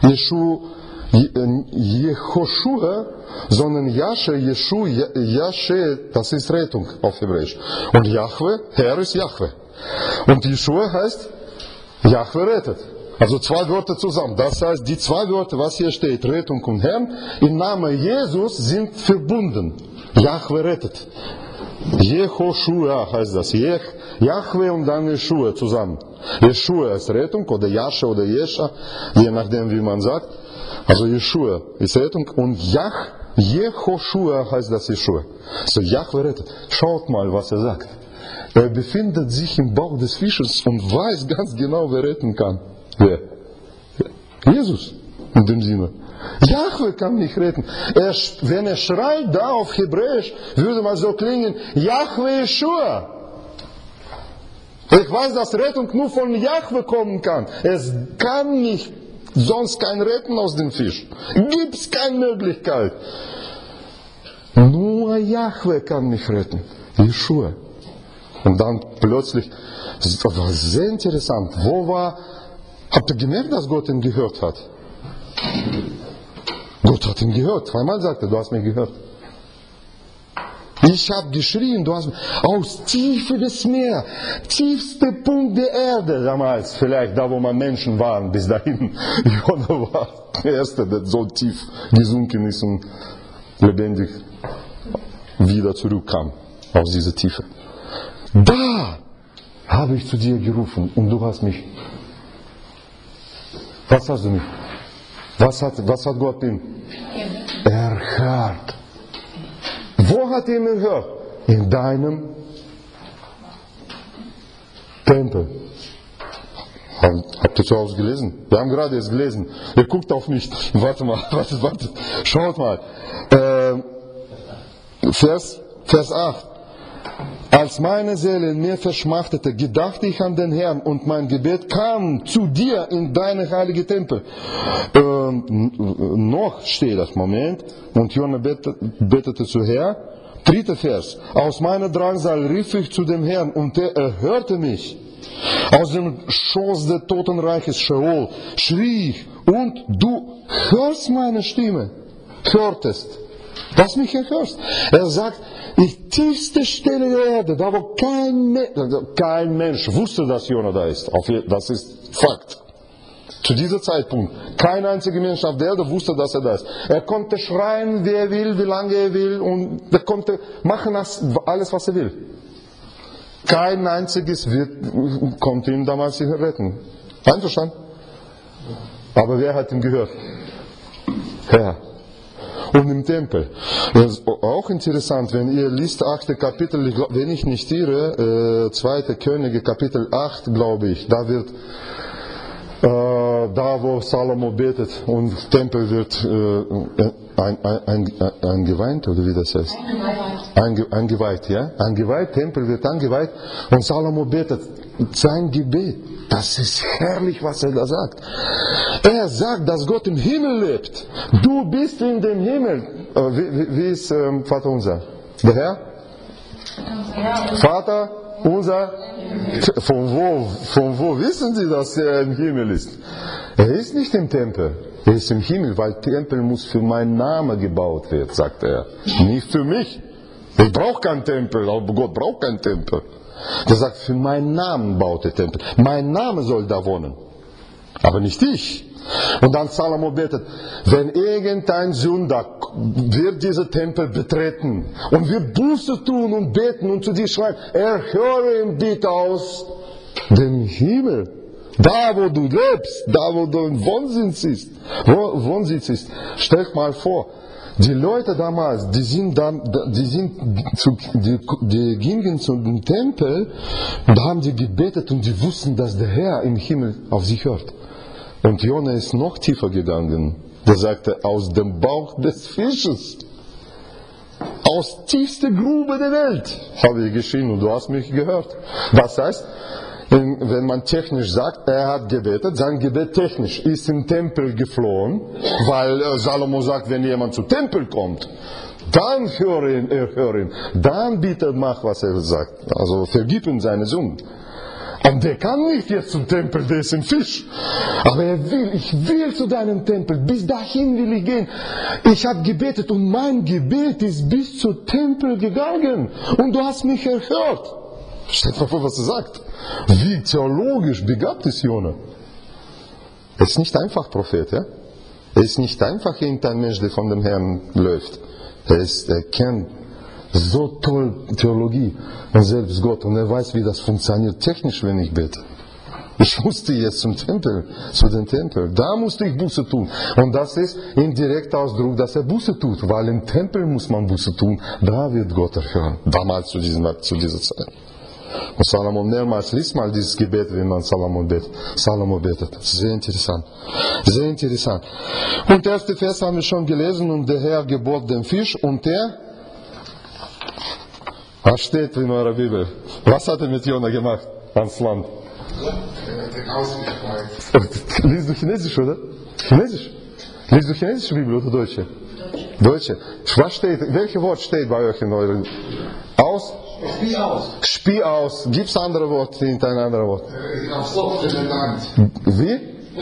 Jehoshua, sondern Yashe, Yashe, das ist Rettung auf Hebräisch. Und Jahwe, Herr ist Jahwe. Und Yeshua heißt, Jahwe rettet. Also 2 Wörter zusammen. Das heißt, die 2 Wörter, was hier steht, Rettung und Herrn, im Namen Jesus sind verbunden. Jahwe rettet. Jehoshua heißt das. Jahwe und dann Yeshua zusammen. Yeshua ist Rettung oder Yashe oder Jesha, je nachdem wie man sagt. Also Yeshua ist Rettung und Jehoshua heißt das Yeshua. So Jahwe rettet. Schaut mal, was er sagt. Er befindet sich im Bauch des Fisches und weiß ganz genau, wer retten kann. Wer? Jesus, in dem Sinne. Jahwe kann mich retten. Wenn er schreit da auf Hebräisch, würde man so klingen, Jahwe Yeshua. Ich weiß, dass Rettung nur von Jahwe kommen kann. Es kann nicht sonst kein Retten aus dem Fisch. Gibt es keine Möglichkeit. Nur Jahwe kann mich retten. Yeshua. Und dann plötzlich, das war sehr interessant, habt ihr gemerkt, dass Gott ihn gehört hat? Gott hat ihn gehört. Zweimal sagte er, du hast mich gehört. Ich habe geschrien, du hast mich, aus Tiefe des Meeres, tiefster Punkt der Erde damals, vielleicht da, wo man Menschen waren, bis dahin. Jona war der Erste, der so tief gesunken ist und lebendig wieder zurückkam aus dieser Tiefe. Da habe ich zu dir gerufen und du hast mich. Was hast du mich? Was hat Gott ihm? Erhört. Wo hat er ihn erhört? In deinem Tempel. Habt ihr zu Hause gelesen? Wir haben gerade jetzt gelesen. Ihr guckt auf mich. Warte mal. Schaut mal. Vers 8. Als meine Seele in mir verschmachtete, gedachte ich an den Herrn und mein Gebet kam zu dir in deine heilige Tempel. Noch steht das, Moment. Und Jona betete zu Herrn. 3. Vers. Aus meiner Drangsal rief ich zu dem Herrn und er erhörte mich. Aus dem Schoß des Totenreiches Scheol schrie ich und du hörst meine Stimme. Hörtest. Was mich erhörst. Er sagt, die tiefste Stelle der Erde, da wo kein Mensch wusste, dass Jona da ist. Das ist Fakt. Zu diesem Zeitpunkt. Kein einziger Mensch auf der Erde wusste, dass er da ist. Er konnte schreien, wie er will, wie lange er will und er konnte machen alles, was er will. Kein einziges konnte ihn damals retten. Einverstanden? Aber wer hat ihn gehört? Herr. Und im Tempel. Das ist auch interessant, wenn ihr liest 8. Kapitel, wenn ich nicht irre, 2. Könige, Kapitel 8, glaube ich, da wird da wo Salomo betet und Tempel wird eingeweiht, oder wie das heißt? Eingeweiht, ja? Eingeweiht, Tempel wird eingeweiht und Salomo betet sein Gebet. Das ist herrlich, was er da sagt. Er sagt, dass Gott im Himmel lebt. Du bist in dem Himmel. Wie ist Vater unser? Der Herr? Vater unser? Von wo wissen Sie, dass er im Himmel ist? Er ist nicht im Tempel. Er ist im Himmel, weil Tempel muss für meinen Namen gebaut werden, sagt er. Nicht für mich. Ich brauche keinen Tempel, aber Gott braucht keinen Tempel. Er sagt, für meinen Namen baut der Tempel. Mein Name soll da wohnen. Aber nicht ich. Und dann Salomo betet, wenn irgendein Sünder wird diesen Tempel betreten und wird Buße tun und beten und zu dir schreien, erhöre ihn bitte aus dem Himmel. Da wo du lebst, da wo du im Wohnsitz ist. Stellt mal vor, die Leute damals, die gingen zu dem Tempel und haben die gebetet und die wussten, dass der Herr im Himmel auf sie hört. Und Jona ist noch tiefer gegangen. Der sagte, aus dem Bauch des Fisches, aus tiefster Grube der Welt, habe ich geschrien und du hast mich gehört. Das heißt, wenn man technisch sagt, er hat gebetet, sein Gebet technisch ist im Tempel geflohen, weil Salomo sagt, wenn jemand zum Tempel kommt, dann hör ihn, dann bitte mach, was er sagt. Also vergib ihm seine Sünden. Und der kann nicht jetzt zum Tempel, der ist im Fisch. Aber ich will zu deinem Tempel, bis dahin will ich gehen. Ich habe gebetet und mein Gebet ist bis zum Tempel gegangen. Und du hast mich erhört. Stellt mal vor, was er sagt. Wie theologisch begabt ist Jona. Er ist nicht einfach Prophet, ja? Er ist nicht einfach irgendein Mensch, der von dem Herrn läuft. Er kennt so toll Theologie und selbst Gott und er weiß, wie das funktioniert technisch, wenn ich bete. Ich musste jetzt zu dem Tempel. Da musste ich Buße tun. Und das ist indirekter Ausdruck, dass er Buße tut, weil im Tempel muss man Buße tun. Da wird Gott erhören. Damals zu dieser Zeit. Und Salomo mehrmals liest mal dieses Gebet, wenn man Salomo betet. Sehr interessant. Sehr interessant. Und der erste Vers haben wir schon gelesen und der Herr gebot den Fisch und der. Was steht in eurer Bibel? Was hat er mit Jona gemacht ans Land? Liest du Chinesisch, oder? Chinesisch? Liest du chinesische Bibel oder Deutsche? Deutsche. Was steht, welches Wort steht bei euch in eurer Aus? Spie aus. Spie aus. Gibt es andere Worte hinter ein anderes Wort? Wie?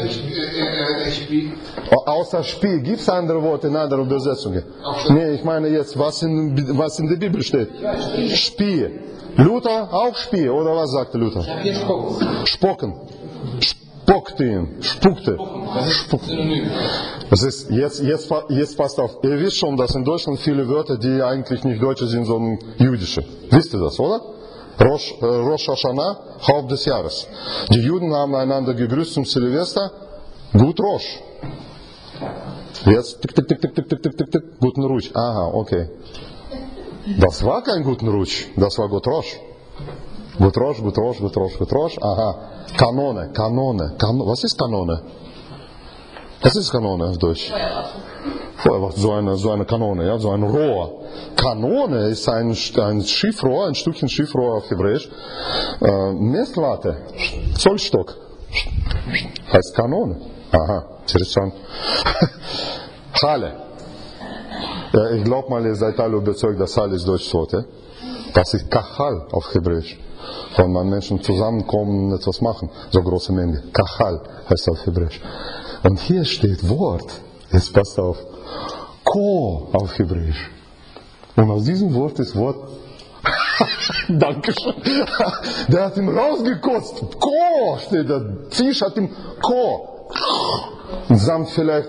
Außer Spie. Gibt es andere Worte in anderen Übersetzungen? Nee, ich meine jetzt, was in der Bibel steht. Spie. Luther auch Spie, oder was sagte Luther? Spocken. Spockte ihn. Spuckte. Das ist, jetzt passt auf. Ihr wisst schon, dass in Deutschland viele Wörter, die eigentlich nicht Deutsche sind, sondern Jüdische. Wisst ihr das, oder? Rosh Hashanah, Haupt des Jahres. Die Juden haben einander gegrüßt zum Silvester. Gut Rosh. Jetzt tick, tick, tick, tick, tick, tick, tick, tick, tick, guten Rutsch. Aha, okay. Das war kein guten Rutsch, das war gut Rosh. Gut Rosh, gut Rosh, gut Rosh, gut Rosh. Aha. Kanone. Was ist Kanone? Was ist Kanone auf Deutsch? Feuerwache, so eine Kanone, ja, so ein Rohr. Kanone ist ein Schiffrohr, ein Stückchen Schiffrohr auf Hebräisch. Messlatte, Zollstock, heißt Kanone. Aha, interessant. Halle. Ja, ich glaube mal, ihr seid alle überzeugt, dass Halle ist deutsches Wort. Ja? Das ist Kachal auf Hebräisch. Wenn man Menschen zusammenkommen und etwas machen, so große Menge. Kachal heißt auf Hebräisch. Und hier steht Wort, jetzt passt auf, Ko auf Hebräisch. Und aus diesem Wort ist Wort, Dankeschön, der hat ihm rausgekotzt. Ko steht da, Fisch hat ihm Ko. Samt vielleicht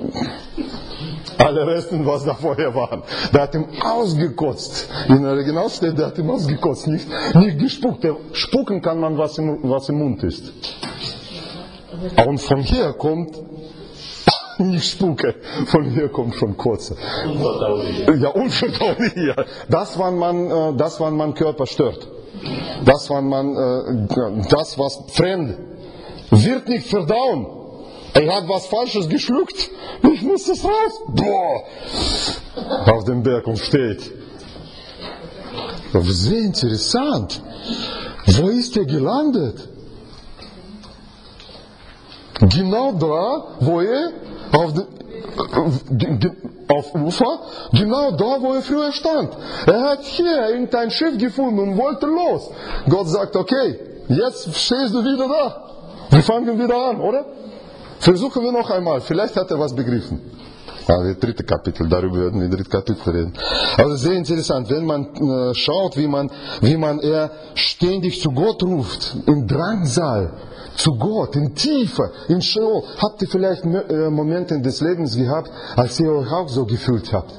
alle Resten, was da vorher waren. Der hat ihm ausgekotzt. In der Original steht, der hat ihm ausgekotzt, nicht gespuckt. Spucken kann man, was im Mund ist. Und von hier kommt nicht Spucke, von hier kommt schon Kotze. Unverdaulich. Ja, unverdaulich. Ja. Das, wann man Körper stört. Das, das, was fremd, wird nicht verdauen. Er hat was Falsches geschluckt. Ich muss das raus. Boah. Auf dem Berg und steht. Sehr interessant. Wo ist er gelandet? Genau da, wo er auf Ufer, genau da, wo er früher stand. Er hat hier irgendein Schiff gefunden und wollte los. Gott sagt, okay, jetzt stehst du wieder da. Wir fangen wieder an, oder? Versuchen wir noch einmal, vielleicht hat er was begriffen. Ja, das dritte Kapitel, darüber werden wir im dritten Kapitel reden. Also sehr interessant, wenn man schaut, wie man ständig zu Gott ruft, im Drangsal, zu Gott, in Tiefe, in Sheol. Habt ihr vielleicht Momente des Lebens gehabt, als ihr euch auch so gefühlt habt?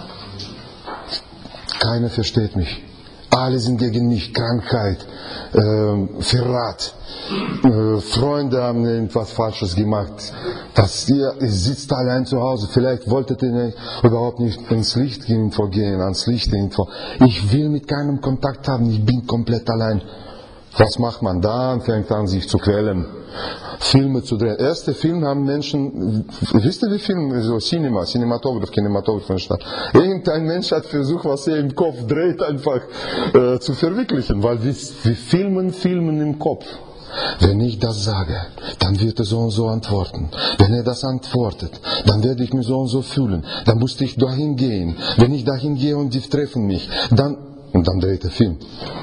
Keiner versteht mich. Alle sind gegen mich. Krankheit, Verrat. Freunde haben irgendwas Falsches gemacht. Ihr sitzt allein zu Hause. Vielleicht wolltet ihr überhaupt nicht ins Licht gehen, ans Licht irgendwo. Ich will mit keinem Kontakt haben. Ich bin komplett allein. Was macht man da? Fängt an, sich zu quälen. Filme zu drehen. Erste Film haben Menschen, wisst ihr wie Film, so Kinematograph entstanden. Irgendein Mensch hat versucht, was er im Kopf dreht, einfach zu verwirklichen, weil wir filmen im Kopf. Wenn ich das sage, dann wird er so und so antworten. Wenn er das antwortet, dann werde ich mich so und so fühlen. Dann muss ich dahin gehen. Wenn ich dahin gehe und die treffen mich, dann dreht der Film.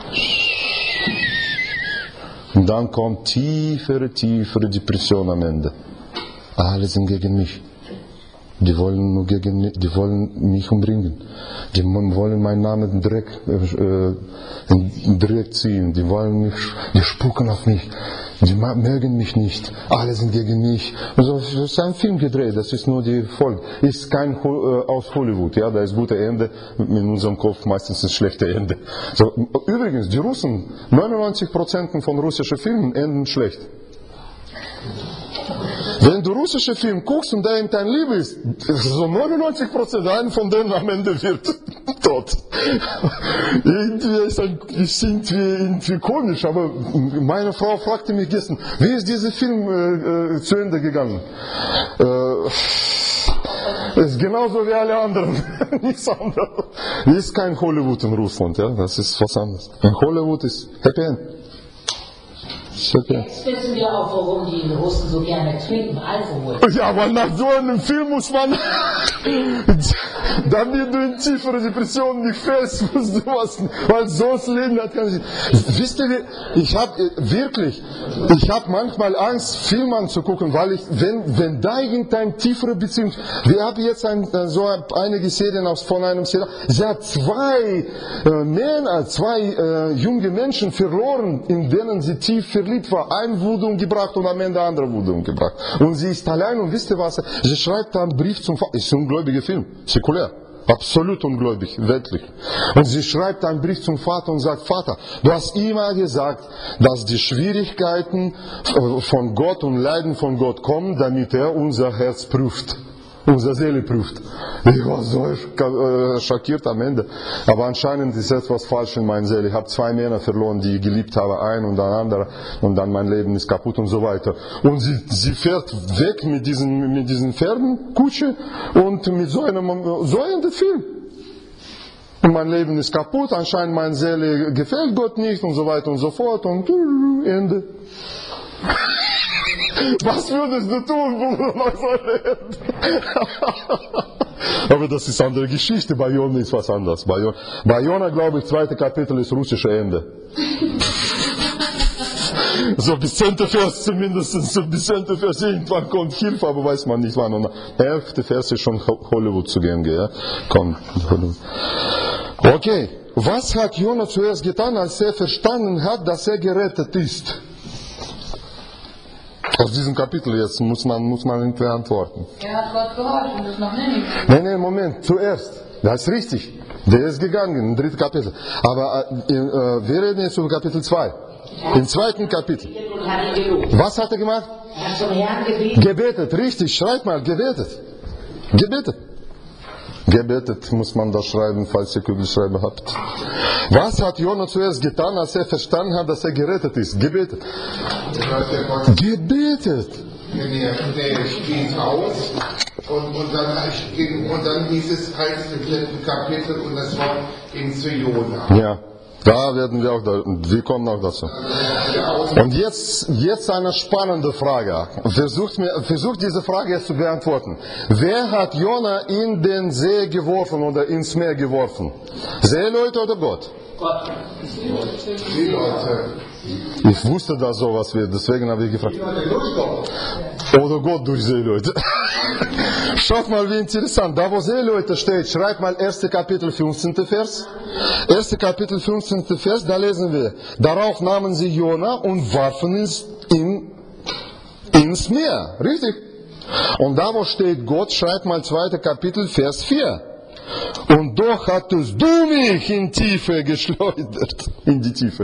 Und dann kommt tiefere Depression am Ende. Alle sind gegen mich. Die wollen mich umbringen. Die wollen meinen Namen in den Dreck ziehen. Die spucken auf mich. Die mögen mich nicht. Alle sind gegen mich. Also, das ist ein Film gedreht. Das ist nur die Folge. Ist kein aus Hollywood. Ja, da ist gute Ende. In unserem Kopf meistens ein schlechtes Ende. So, übrigens, die Russen, 99% von russischen Filmen enden schlecht. Wenn du russische Film guckst und da irgendein Liebe ist, so 99% einer von denen am Ende wird tot. Irgendwie komisch, aber meine Frau fragte mich gestern, wie ist dieser Film zu Ende gegangen? Ist genauso wie alle anderen, nichts anderes. Ist kein Hollywood in Russland, ja? Das ist was anderes. In Hollywood ist Happy End. Jetzt wissen wir auch, warum die Russen so gerne trinken, Alkohol. Ja, aber nach so einem Film muss man, damit du in tiefere Depressionen nicht fällst, musst du was, weil sonst Leben hat keinen Sinn. Wisst ihr, ich habe manchmal Angst, Film anzugucken, weil wenn da irgendeine tiefere Beziehung, wir haben jetzt einige Serien von einem Serial, sie hat zwei junge Menschen verloren, in denen sie tief verliebt war. Ein wurde umgebracht und am Ende der andere wurde umgebracht. Und sie ist allein und wisst ihr was? Sie schreibt einen Brief zum Vater. Ist ein ungläubiger Film, säkulär. absolut ungläubig, weltlich. Und sie schreibt einen Brief zum Vater und sagt, Vater, du hast immer gesagt, dass die Schwierigkeiten von Gott und Leiden von Gott kommen, damit er unser Herz prüft. Unsere Seele prüft. Ich war so schockiert am Ende. Aber anscheinend ist etwas falsch in meiner Seele. Ich habe 2 Männer verloren, die ich geliebt habe, ein und ein anderer. Und dann mein Leben ist kaputt und so weiter. Und sie fährt weg mit diesen Pferdenkutsche und mit so endet Film. Und mein Leben ist kaputt, anscheinend meine Seele gefällt Gott nicht und so weiter und so fort. Und Ende. Was würdest du tun, Bruder, nach so einem? Aber das ist eine andere Geschichte. Bei Jona ist was anderes. Bei Jona, glaube ich, 2. Kapitel ist russische Ende. So bis 10. Vers zumindest, so bis 10. Vers, irgendwann kommt Hilfe, aber weiß man nicht wann. Und 11. Vers ist schon Hollywood zugänglich. Ja? Kommt Hollywood. Okay, was hat Jona zuerst getan, als er verstanden hat, dass er gerettet ist? Aus diesem Kapitel jetzt muss man irgendwie antworten. Er hat Gott gehorcht und ist nach Ninive. Nein, Moment, zuerst. Das ist richtig. Der ist gegangen, im 3. Kapitel. Aber wir reden jetzt über Kapitel 2. Im 2. Kapitel. Was hat er gemacht? Er hat zum Herrn gebetet. Gebetet, richtig, schreibt mal, gebetet. Gebetet. Gebetet muss man da schreiben, falls ihr Kugelschreiber habt. Was hat Jona zuerst getan, als er verstanden hat, dass er gerettet ist? Gebetet. Gebetet. Der stieg aus und dann hieß es heißt im 4. Kapitel und das war in Jona. Ja. Da werden wir auch, wir kommen auch dazu. Und jetzt eine spannende Frage. Versucht diese Frage jetzt zu beantworten. Wer hat Jona in den See geworfen oder ins Meer geworfen? Seeleute oder Gott? Gott. Seeleute. Ich wusste, dass sowas wird, deswegen habe ich gefragt. Oder Gott durch Seeleute. Schaut mal, wie interessant. Da, wo Seeleute steht, schreibt mal 1. Kapitel 15. Vers. 1. Kapitel 15. Vers, da lesen wir. Darauf nahmen sie Jona und warfen ihn ins Meer. Richtig? Und da, wo steht Gott, schreibt mal 2. Kapitel, Vers 4. Und doch hattest du mich in Tiefe geschleudert. In die Tiefe.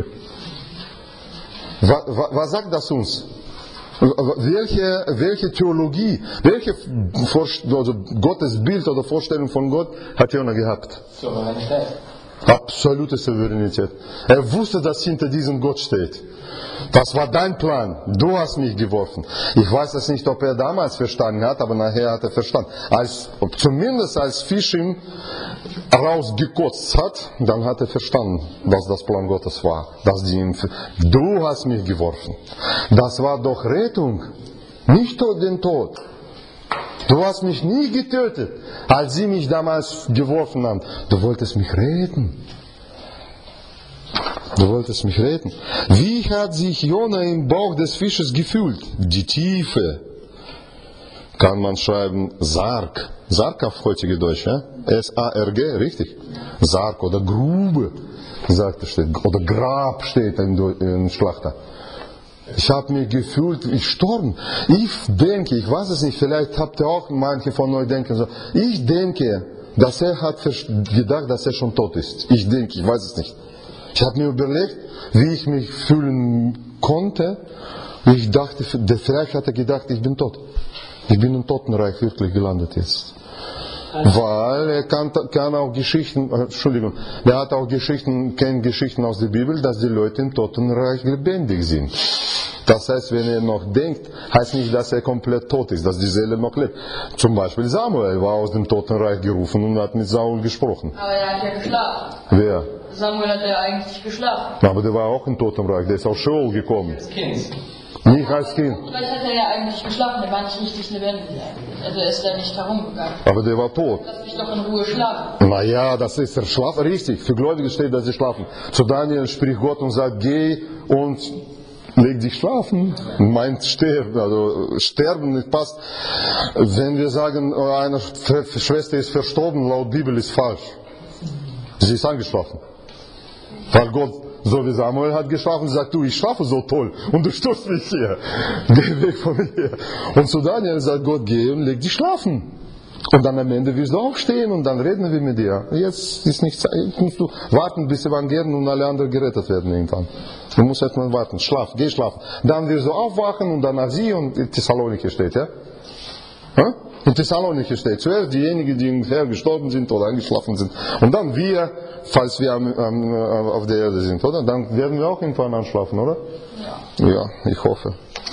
Was sagt das uns? Welche Theologie, also Gottes Bild oder Vorstellung von Gott hat Jona gehabt? Souveränität. Absolute Souveränität. Er wusste, dass hinter diesem Gott steht. Das war dein Plan. Du hast mich geworfen. Ich weiß es nicht, ob er damals verstanden hat, aber nachher hat er verstanden. Zumindest als Fisch ihn rausgekotzt hat, dann hat er verstanden, dass das Plan Gottes war. Du hast mich geworfen. Das war doch Rettung, nicht den Tod. Du hast mich nie getötet, als sie mich damals geworfen haben. Du wolltest mich retten. Du wolltest mich retten. Wie hat sich Jona im Bauch des Fisches gefühlt? Die Tiefe. Kann man schreiben Sarg. Sarg auf heutige Deutsch, ja? S-A-R-G, richtig? Sarg oder Grube, steht. Oder Grab steht im Schlachter. Ich habe mich gefühlt, ich storn. Ich denke, ich weiß es nicht, vielleicht habt ihr auch manche von euch denken so. Ich denke, dass er hat gedacht, dass er schon tot ist. Ich denke, ich weiß es nicht. Ich habe mir überlegt, wie ich mich fühlen konnte. Ich dachte, vielleicht hat er gedacht, ich bin tot. Ich bin im Totenreich wirklich gelandet jetzt. Weil er kann auch Geschichten, er hat auch kennt Geschichten aus der Bibel, dass die Leute im Totenreich lebendig sind. Das heißt, wenn er noch denkt, heißt nicht, dass er komplett tot ist, dass die Seele noch lebt. Zum Beispiel Samuel war aus dem Totenreich gerufen und hat mit Saul gesprochen. Aber er hat ja geschlafen. Wer? Samuel hat ja eigentlich geschlafen. Aber der war auch im Totenreich, der ist aus Scheol gekommen. Das Kind. Nicht als Kind. Vielleicht hat er ja eigentlich geschlafen, der war nicht richtig lebendig. Also er ist da nicht herumgegangen. Aber der war tot. Lass mich doch in Ruhe schlafen. Naja, das ist der Schlaf. Richtig, für Gläubige steht, dass sie schlafen. Zu Daniel spricht Gott und sagt, geh und leg dich schlafen. Meint sterben. Also sterben passt. Wenn wir sagen, eine Schwester ist verstorben, laut Bibel ist falsch. Sie ist angeschlafen. Weil Gott, so wie Samuel hat geschlafen, sagt, du, ich schlafe so toll und du störst mich hier. Geh weg von hier. Und zu Daniel sagt Gott, geh und leg dich schlafen. Und dann am Ende wirst du aufstehen und dann reden wir mit dir. Jetzt ist nicht Zeit, musst du warten, bis Evangelien und alle anderen gerettet werden irgendwann. Du musst erstmal warten, geh schlafen. Dann wirst du aufwachen und danach sie und in Thessaloniki steht, ja? In Thessaloniki steht zuerst diejenigen, die ungefähr gestorben sind oder eingeschlafen sind. Und dann wir, falls wir auf der Erde sind, oder? Dann werden wir auch irgendwann anschlafen, oder? Ja, ich hoffe.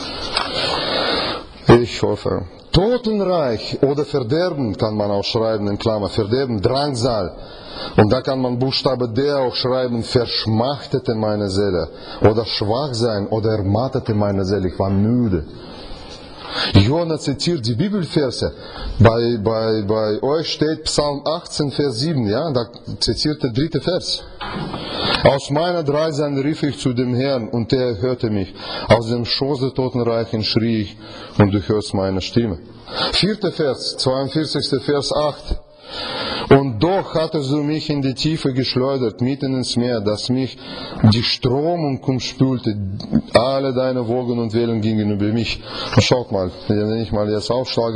Ich hoffe. Totenreich oder Verderben kann man auch schreiben, in Klammer, Verderben, Drangsal. Und da kann man Buchstabe D auch schreiben, verschmachtete meine Seele. Oder schwach sein oder ermattete meine Seele, ich war müde. Jona zitiert die Bibelverse. Bei euch steht Psalm 18, Vers 7, ja, da zitiert der 3. Vers. Aus meiner Dreisein rief ich zu dem Herrn und er hörte mich. Aus dem Schoß der Totenreichen schrie ich und du hörst meine Stimme. 4. Vers, 42. Vers 8. Und doch hattest du mich in die Tiefe geschleudert, mitten ins Meer, dass mich die Strömung umspülte. Alle deine Wogen und Wellen gingen über mich. Und schaut mal, wenn ich mal jetzt aufschlage,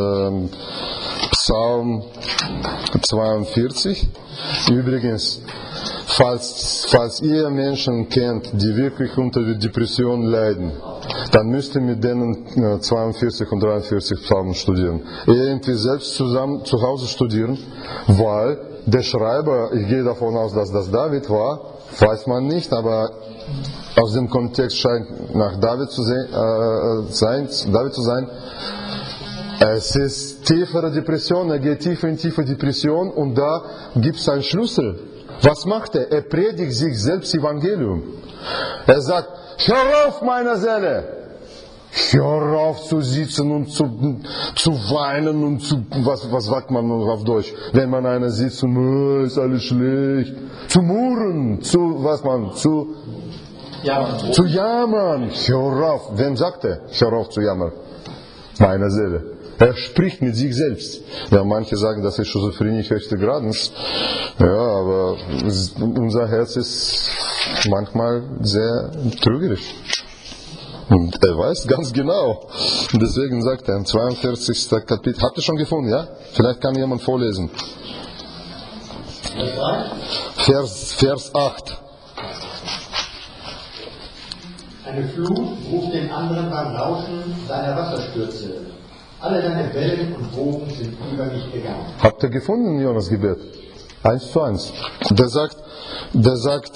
Psalm 42. Übrigens, falls ihr Menschen kennt, die wirklich unter der Depression leiden, dann müsst ihr mit denen 42 und 43 Psalmen studieren. Irgendwie selbst zusammen zu Hause studieren, weil der Schreiber, ich gehe davon aus, dass das David war, weiß man nicht, aber aus dem Kontext scheint nach David zu sein. Es ist tiefere Depression, er geht tiefer in tiefe Depression und da gibt es einen Schlüssel. Was macht er? Er predigt sich selbst Evangelium. Er sagt, hör auf meine Seele! Hör auf zu sitzen und zu weinen und was sagt man auf Deutsch? Wenn man einer sitzt und ist alles schlecht. Zu murren, zu jammern. Hör auf. Wem sagt er? Hör auf zu jammern. Meine Seele. Er spricht mit sich selbst. Ja, manche sagen, das ist Schizophrenie höchsten Grades. Ja, aber unser Herz ist manchmal sehr trügerisch. Und er weiß ganz genau. Und deswegen sagt er im 42. Kapitel, habt ihr schon gefunden, ja? Vielleicht kann jemand vorlesen. Vers 8. Eine Flut ruft den anderen beim Rauschen seiner Wasserstürze. Alle deine Wellen und Wogen sind über mich gegangen. Habt ihr gefunden, Jonas Gebet? 1:1. Der sagt,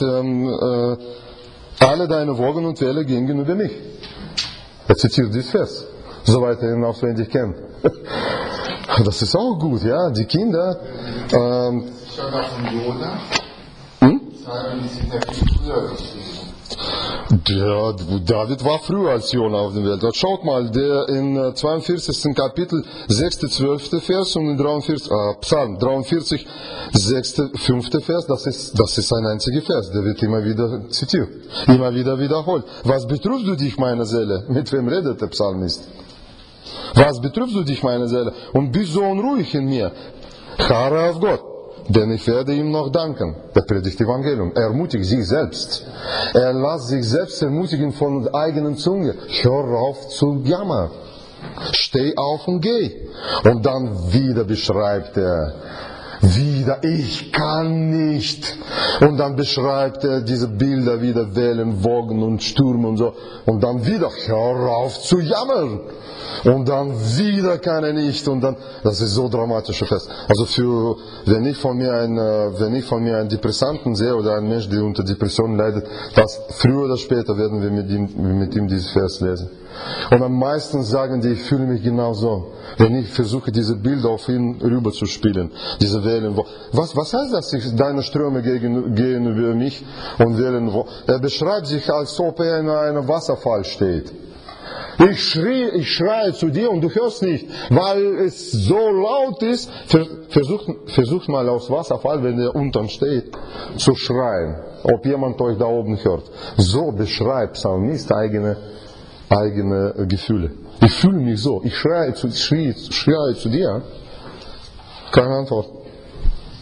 alle deine Wogen und Wellen gingen über mich. Er zitiert dieses Vers, soweit er ihn auswendig kennt. Das ist auch gut, ja, die Kinder. Schon nach dem Jona, sagen die sind ja viel früher geschrieben. Ja, David war früher als Jona auf der Welt. Und schaut mal, der in 42. Kapitel 6. 12. Vers und in Psalm 43. 6. 5. Vers, das ist ein einziger Vers, der wird immer wieder zitiert, immer wieder wiederholt. Was betrübst du dich, meine Seele? Mit wem redet der Psalmist? Was betrübst du dich, meine Seele? Und bist so unruhig in mir? Harre auf Gott. Denn ich werde ihm noch danken. Der predigt Evangelium. Er ermutigt sich selbst. Er lässt sich selbst ermutigen von der eigenen Zunge. Hör auf zu jammern. Steh auf und geh. Und dann wieder beschreibt er, ich kann nicht. Und dann beschreibt er diese Bilder wieder, Wellen, Wogen und Sturm und so. Und dann wieder, hör auf zu jammern. Und dann wieder kann er nicht. Und dann, das ist so dramatischer Fest. Also wenn ich von mir einen Depressanten sehe oder einen Mensch, der unter Depressionen leidet, früher oder später werden wir mit ihm dieses Vers lesen. Und am meisten sagen die, ich fühle mich genau so. Wenn ich versuche, diese Bilder auf ihn rüber zu spielen, diese Wellen. Was heißt das? Deine Ströme gehen über mich und Wellen. Er beschreibt sich, als ob er in einem Wasserfall steht. Ich schreie zu dir und du hörst nicht, weil es so laut ist. Versucht mal aufs Wasserfall, wenn er unten steht, zu schreien, ob jemand euch da oben hört. So beschreibt Psalmist eigene Gefühle. Ich fühle mich so, ich schreie zu dir. Keine Antwort.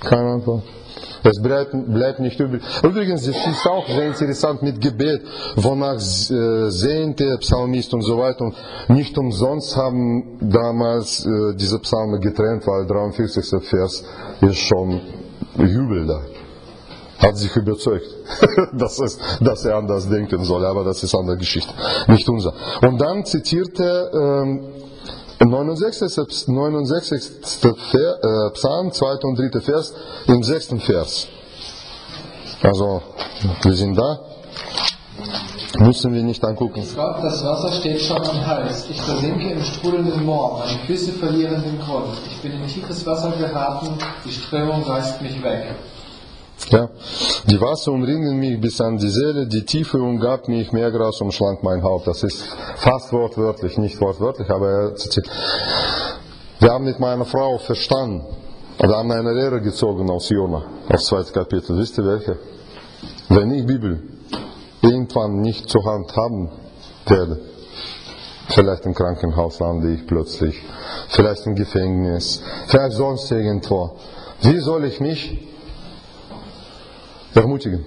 Keine Antwort. Es bleibt nicht übrig. Übrigens, es ist auch sehr interessant mit Gebet, wonach sehnt der Psalmist und so weiter. Und nicht umsonst haben damals diese Psalme getrennt, weil 43. Vers ist schon übel da. Hat sich überzeugt, dass er anders denken soll, aber das ist eine andere Geschichte, nicht unser. Und dann zitierte 69. Psalm, 2. und 3. Vers, im 6. Vers. Also, wir sind da. Müssen wir nicht angucken. Gott, das Wasser steht schon am Hals. Ich versinke im sprudelnden Moor. Meine Füße verlieren den Grund. Ich bin in tiefes Wasser geraten. Die Strömung reißt mich weg. Ja, die Wasser umringen mich bis an die Seele, die Tiefe umgab mich, Meergras umschlang mein Haupt. Das ist fast wortwörtlich, nicht wortwörtlich, aber er zitiert. Wir haben mit meiner Frau verstanden, oder haben eine Lehre gezogen aus Jona, aus 2. Kapitel. Wisst ihr welche? Wenn ich Bibel irgendwann nicht zur Hand haben werde, vielleicht im Krankenhaus lande ich plötzlich, vielleicht im Gefängnis, vielleicht sonst irgendwo, wie soll ich mich ermutigen?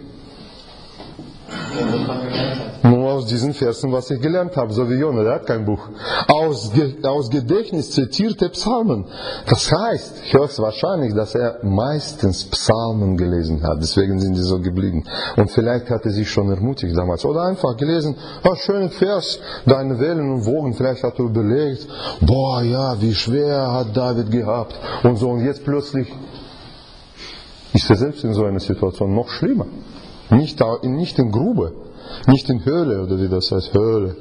Nur aus diesen Versen, was ich gelernt habe, so wie Jona, der hat kein Buch. Aus Gedächtnis zitierte Psalmen. Das heißt, höchstwahrscheinlich, dass er meistens Psalmen gelesen hat. Deswegen sind die so geblieben. Und vielleicht hat er sich schon ermutigt damals. Oder einfach gelesen, schöner Vers, deine Wellen und Wogen. Vielleicht hat er überlegt, boah, ja, wie schwer hat David gehabt. Und so, und jetzt plötzlich ist er selbst in so einer Situation noch schlimmer. Nicht in Grube, nicht in Höhle, oder wie das heißt, Höhle.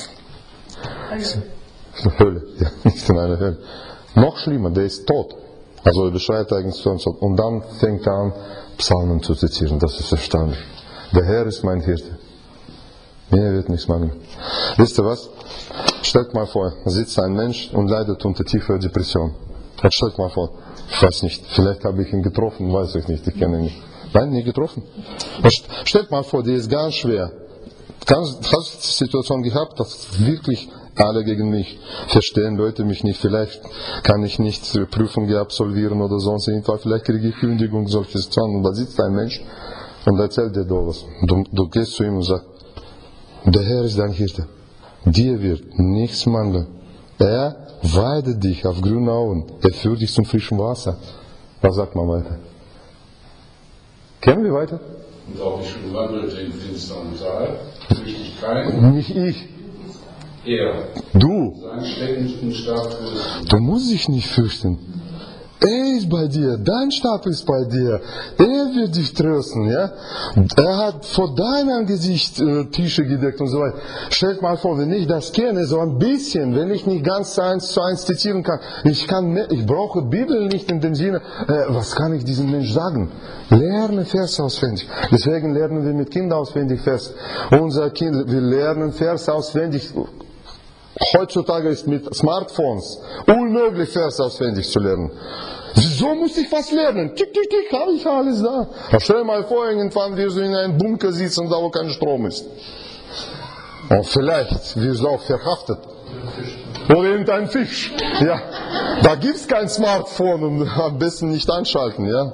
Höhle, ja, nicht in einer Höhle. Noch schlimmer, der ist tot. Also er beschreibt eigentlich so. Und dann fängt er an, Psalmen zu zitieren. Das ist erstaunlich. Der Herr ist mein Hirte. Mir wird nichts mangeln. Wisst ihr was? Stellt mal vor, da sitzt ein Mensch und leidet unter tiefer Depression. Jetzt stellt mal vor, ich weiß nicht, vielleicht habe ich ihn getroffen, weiß ich nicht, ich kenne ihn nicht. Nein, nie getroffen. Stellt mal vor, die ist ganz schwer. Hast du die Situation gehabt, dass wirklich alle gegen mich verstehen, Leute mich nicht, vielleicht kann ich nicht Prüfungen absolvieren oder sonst irgendwas, vielleicht kriege ich Kündigung, solche Situationen. Und da sitzt ein Mensch und erzählt dir da was. Du gehst zu ihm und sagst, der Herr ist dein Hirte, dir wird nichts mangeln. Er weidet dich auf grünen Auen, er führt dich zum frischen Wasser. Was sagt man weiter? Kennen wir weiter? Und auch ich schon wandelte in finsteren Tal, fürchte ich keinen. Nicht ich. Er. Du. Sein Stecken und Stab trösten. Du musst dich nicht fürchten. Er ist bei dir, dein Stab ist bei dir. Er wird dich trösten, ja. Er hat vor deinem Angesicht Tische gedeckt und so weiter. Stellt mal vor, wenn ich das kenne, so ein bisschen, wenn ich nicht ganz 1:1 zitieren kann, ich brauche Bibel nicht in dem Sinne, was kann ich diesem Mensch sagen? Lerne Vers auswendig. Deswegen lernen wir mit Kindern auswendig Vers. Unser Kind, wir lernen Vers auswendig. Heutzutage ist mit Smartphones unmöglich, Vers auswendig zu lernen. Wieso muss ich was lernen? Tick, tick, tick, habe ich alles da. Stell dir mal vor, irgendwann wirst du in einem Bunker sitzen, da wo kein Strom ist. Und vielleicht wirst du auch verhaftet. Oder irgendein Fisch. Ja. Da gibt es kein Smartphone und am besten nicht anschalten. Ja.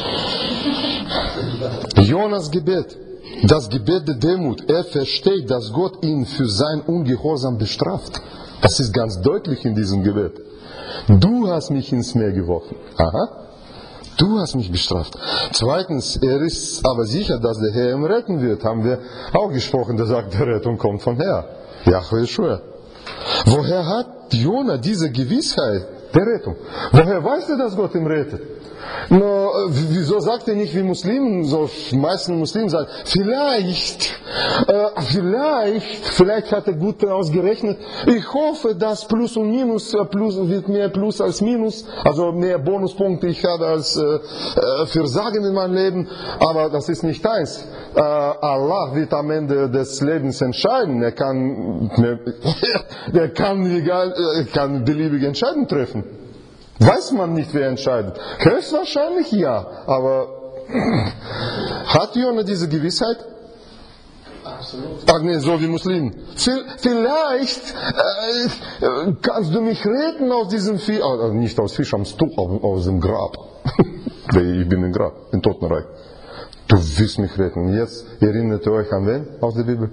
Jonas Gebet. Das Gebet der Demut. Er versteht, dass Gott ihn für sein Ungehorsam bestraft. Das ist ganz deutlich in diesem Gebet. Du hast mich ins Meer geworfen. Aha. Du hast mich bestraft. Zweitens, er ist aber sicher, dass der Herr ihn retten wird. Haben wir auch gesprochen, der sagt, die Rettung kommt von Herr. Jahwe Yeshua. Woher hat Jona diese Gewissheit der Rettung? Woher weiß er, dass Gott ihn rettet? No, wieso sagt er nicht wie Muslimen, so die meisten Muslimen sagen, vielleicht hat er gut ausgerechnet, ich hoffe, dass Plus und Minus, Plus wird mehr Plus als Minus, also mehr Bonuspunkte ich habe als Versagen in meinem Leben, aber das ist nicht eins. Allah wird am Ende des Lebens entscheiden, er kann beliebige Entscheidungen treffen. Weiß man nicht, wer entscheidet. Höchstwahrscheinlich ja, aber hat Jona diese Gewissheit? Absolut. Ach nee, so wie Muslimen. Vielleicht kannst du mich retten aus diesem Fisch, nicht aus Fisch, aus dem Grab. Ich bin im Grab, im Totenreich. Du wirst mich retten. Jetzt erinnert ihr euch an wen aus der Bibel?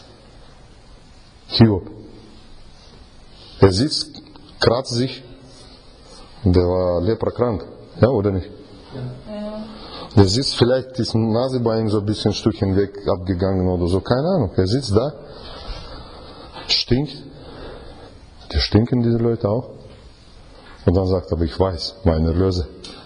Hiob. Er sitzt, kratzt sich, der war leprakrank, ja oder nicht? Ja. Der sitzt, vielleicht ist die Nase bei ihm so ein bisschen ein Stückchen weg abgegangen oder so, keine Ahnung. Er sitzt da, stinkt, die stinken diese Leute auch. Und dann sagt er, aber ich weiß, mein Erlöser.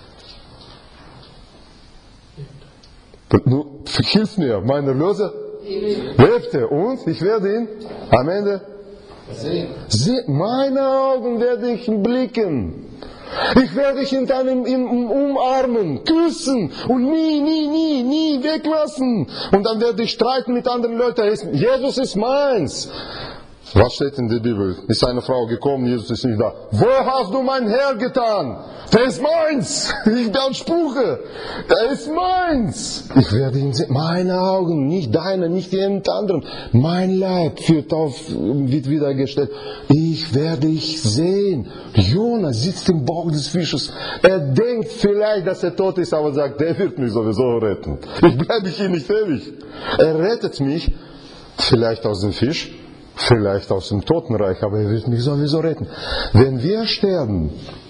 Du, hilf mir, mein Erlöser lebt er und ich werde ihn am Ende sehen. Meine Augen werde ich blicken. Ich werde dich in deinem umarmen, küssen und nie weglassen. Und dann werde ich streiten mit anderen Leuten. Jesus ist meins. Was steht in der Bibel? Ist eine Frau gekommen, Jesus ist nicht da. Wo hast du mein Herr getan? Der ist meins. Ich spuche. Der ist meins. Ich werde ihn sehen. Meine Augen, nicht deine, nicht jemand anderen. Mein Leib wird wiedergestellt. Ich werde dich sehen. Jona sitzt im Bauch des Fisches. Er denkt vielleicht, dass er tot ist, aber sagt, der wird mich sowieso retten. Ich bleibe hier nicht ewig. Er rettet mich, vielleicht aus dem Fisch, vielleicht aus dem Totenreich, aber er wird mich sowieso retten. Wenn wir sterben,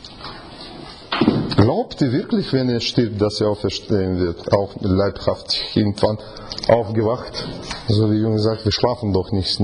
glaubt ihr wirklich, wenn er stirbt, dass er auferstehen wird, auch leibhaftig irgendwann aufgewacht? So wie Junge sagt, wir schlafen doch nicht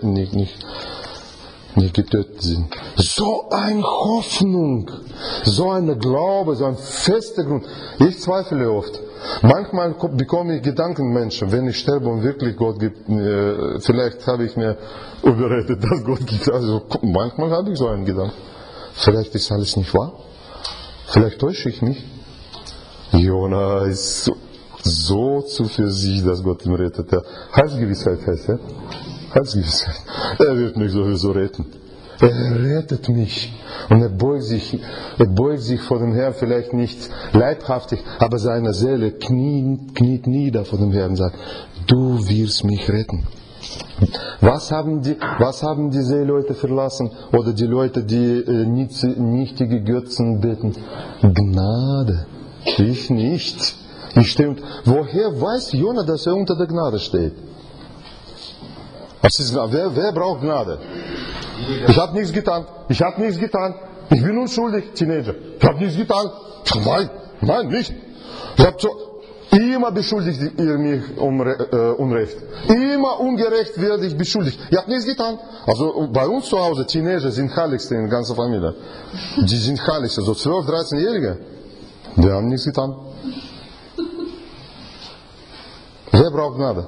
getötet sind. So eine Hoffnung, so eine Glaube, so ein fester Grund. Ich zweifle oft. Manchmal bekomme ich Gedankenmenschen, wenn ich sterbe und wirklich Gott gibt, vielleicht habe ich mir überredet, dass Gott gibt. Also manchmal habe ich so einen Gedanken. Vielleicht ist alles nicht wahr. Vielleicht täusche ich mich. Jona ist so zuversichtlich, dass Gott ihn rettet. Ja. Heilsgewissheit heißt er. Heilsgewissheit. Er wird mich sowieso retten. Er rettet mich. Und er beugt sich vor dem Herrn, vielleicht nicht leibhaftig, aber seine Seele kniet nieder vor dem Herrn und sagt, du wirst mich retten. Was haben die Seeleute verlassen? Oder die Leute, die nichtige Götzen beten? Gnade. Ich nicht. Woher weiß Jona, dass er unter der Gnade steht? Wer braucht Gnade? Ich habe nichts getan. Ich bin unschuldig, Teenager. Ich habe nichts getan. Nein, nicht. Immer beschuldigt ihr mich Unrecht. Immer ungerecht werde ich beschuldigt. Ich habe nichts getan. Also bei uns zu Hause, Teenager sind Heiligste in der ganzen Familie. Die sind Heiligste, so 12-, 13-Jährige. Die haben nichts getan. Wer braucht Gnade?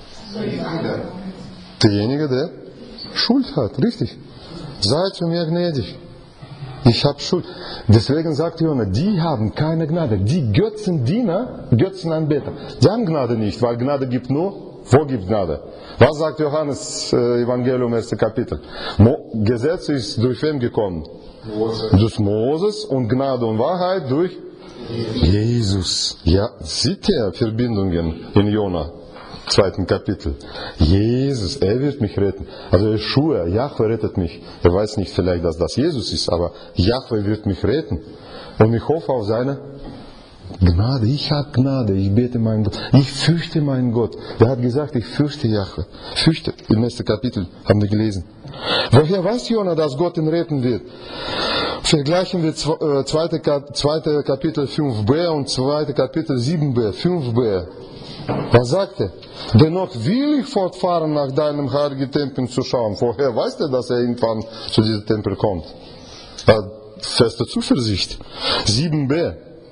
Derjenige, der Schuld hat, richtig. Seid für mich gnädig. Ich habe Schuld. Deswegen sagt Jona, die haben keine Gnade. Die Götzendiener, Götzenanbeter, die haben Gnade nicht, weil Gnade gibt nur, wo gibt Gnade? Was sagt Johannes Evangelium, 1. Kapitel? Gesetz ist durch wen gekommen? Durch Moses und Gnade und Wahrheit durch Jesus. Ja, seht ihr Verbindungen in Jona? 2. Kapitel. Jesus, er wird mich retten. Also Yeshua, Jahwe rettet mich. Er weiß nicht vielleicht, dass das Jesus ist, aber Jahwe wird mich retten. Und ich hoffe auf seine Gnade. Ich habe Gnade, ich bete meinen Gott. Ich fürchte meinen Gott. Er hat gesagt, ich fürchte Jahwe. Fürchte, im 1. Kapitel haben wir gelesen. Woher weiß Jona, dass Gott ihn retten wird? Vergleichen wir 2. Kapitel 5b und 2. Kapitel 7b, 5b. Was sagt er? Dennoch will ich fortfahren, nach deinem heiligen Tempel zu schauen. Woher weiß er, dass er irgendwann zu diesem Tempel kommt? Feste Zuversicht. 7b.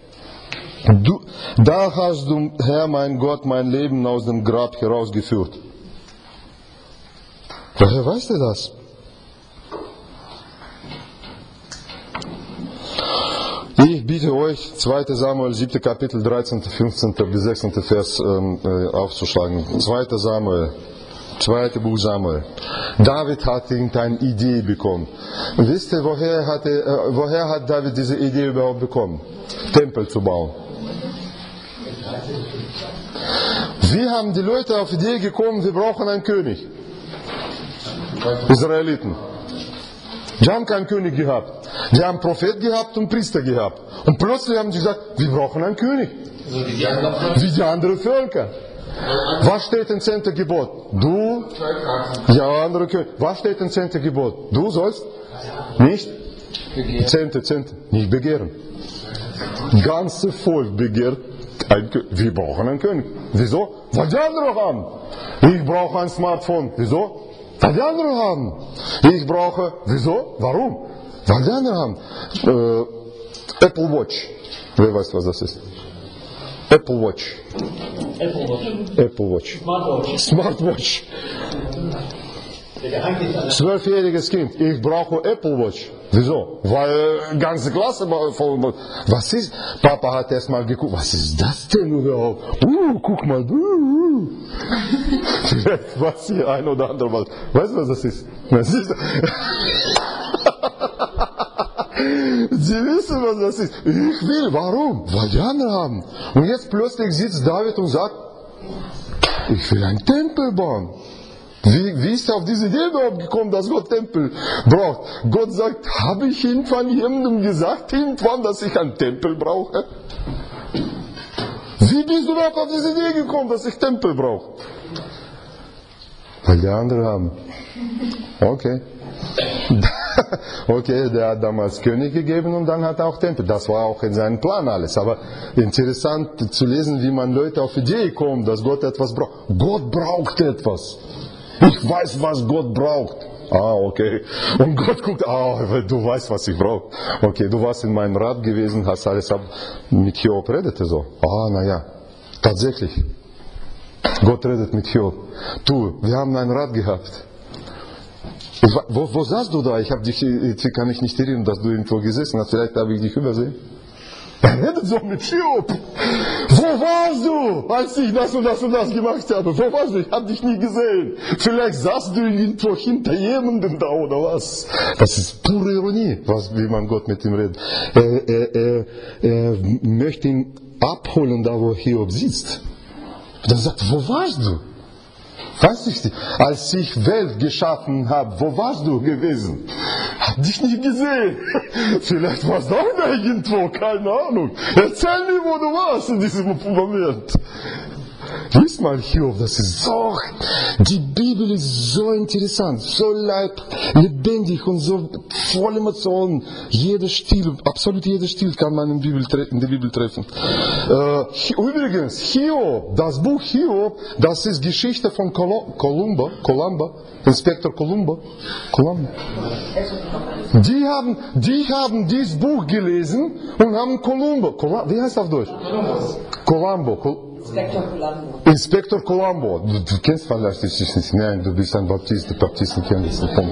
Da hast du, Herr, mein Gott, mein Leben aus dem Grab herausgeführt. Woher weiß er das? Ich bitte euch, 2. Samuel, 7. Kapitel, 13., 15. bis 16. Vers aufzuschlagen. 2. Samuel, 2. Buch Samuel. David hat irgendeine Idee bekommen. Und wisst ihr, woher hat David diese Idee überhaupt bekommen? Tempel zu bauen. Wie haben die Leute auf die Idee gekommen, wir brauchen einen König? Israeliten. Die haben keinen König gehabt. Die haben Prophet gehabt und Priester gehabt. Und plötzlich haben sie gesagt, wir brauchen einen König. Wie die anderen Völker. Was steht im 10. Gebot? Du, ja, andere König. Was steht im 10. Gebot? Du sollst nicht 10. Nicht begehren. Das ganze Volk begehrt. Wir brauchen einen König. Wieso? Weil die anderen haben. Ich brauche ein Smartphone. Wieso? Weil die anderen haben. Ich brauche. Wieso? Warum? Weil die anderen haben. Apple Watch. Wer weiß, was das ist? Apple Watch. Apple Watch. Smartwatch. 12-jähriges Kind. Ich brauche Apple Watch. Wieso? Weil ganze Klasse. Was ist? Papa hat erst mal geguckt. Was ist das denn überhaupt? Guck mal. Vielleicht weiß hier ein oder andere mal. Weißt du, was das ist? Das ist Sie wissen, was das ist. Ich will. Warum? Weil die anderen haben. Und jetzt plötzlich sitzt David und sagt, ich will einen Tempel bauen. Wie ist er auf diese Idee überhaupt gekommen, dass Gott Tempel braucht? Gott sagt, habe ich irgendwann jemandem gesagt, dass ich einen Tempel brauche? Wie bist du überhaupt auf diese Idee gekommen, dass ich Tempel brauche? Weil die anderen haben. Okay. Okay, der hat damals König gegeben und dann hat er auch Tempel. Das war auch in seinem Plan alles. Aber interessant zu lesen, wie man Leute auf die Idee kommen, dass Gott etwas braucht. Gott braucht etwas. Ich weiß, was Gott braucht. Okay. Und Gott guckt, du weißt, was ich brauche. Okay, du warst in meinem Rat gewesen, hast alles mit Hiob redete so. Naja, tatsächlich. Gott redet mit Hiob. Wir haben einen Rat gehabt. Wo saßt du da? Ich kann mich nicht erinnern, dass du irgendwo gesessen hast. Vielleicht habe ich dich übersehen. Er redet so mit Hiob. Wo warst du, als ich das und das und das gemacht habe? Wo warst du? Ich habe dich nie gesehen. Vielleicht saßt du irgendwo hinter jemandem da oder was? Das ist pure Ironie, wie man Gott mit ihm redet. Er möchte ihn abholen, da wo Hiob sitzt. Und dann sagt, wo warst du? Weiß ich nicht. Als ich Welt geschaffen habe, wo warst du gewesen? Hab dich nicht gesehen. Vielleicht warst du auch irgendwo, keine Ahnung. Erzähl mir, wo du warst in diesem Moment. Lies mal Hiob, das ist so, die Bibel ist so interessant, so lebendig und so voll Emotionen. Jeder Stil, absolut jeder Stil kann man in der Bibel treffen. Übrigens, Hiob, das Buch Hiob, das ist Geschichte von Columbo, Inspektor Columbo. Die haben dieses Buch gelesen und haben Columbo, wie heißt das auf Deutsch? Inspektor Columbo. Du kennst vielleicht dich nicht. Nein, du bist ein Baptist. Die Baptisten kennen das nicht.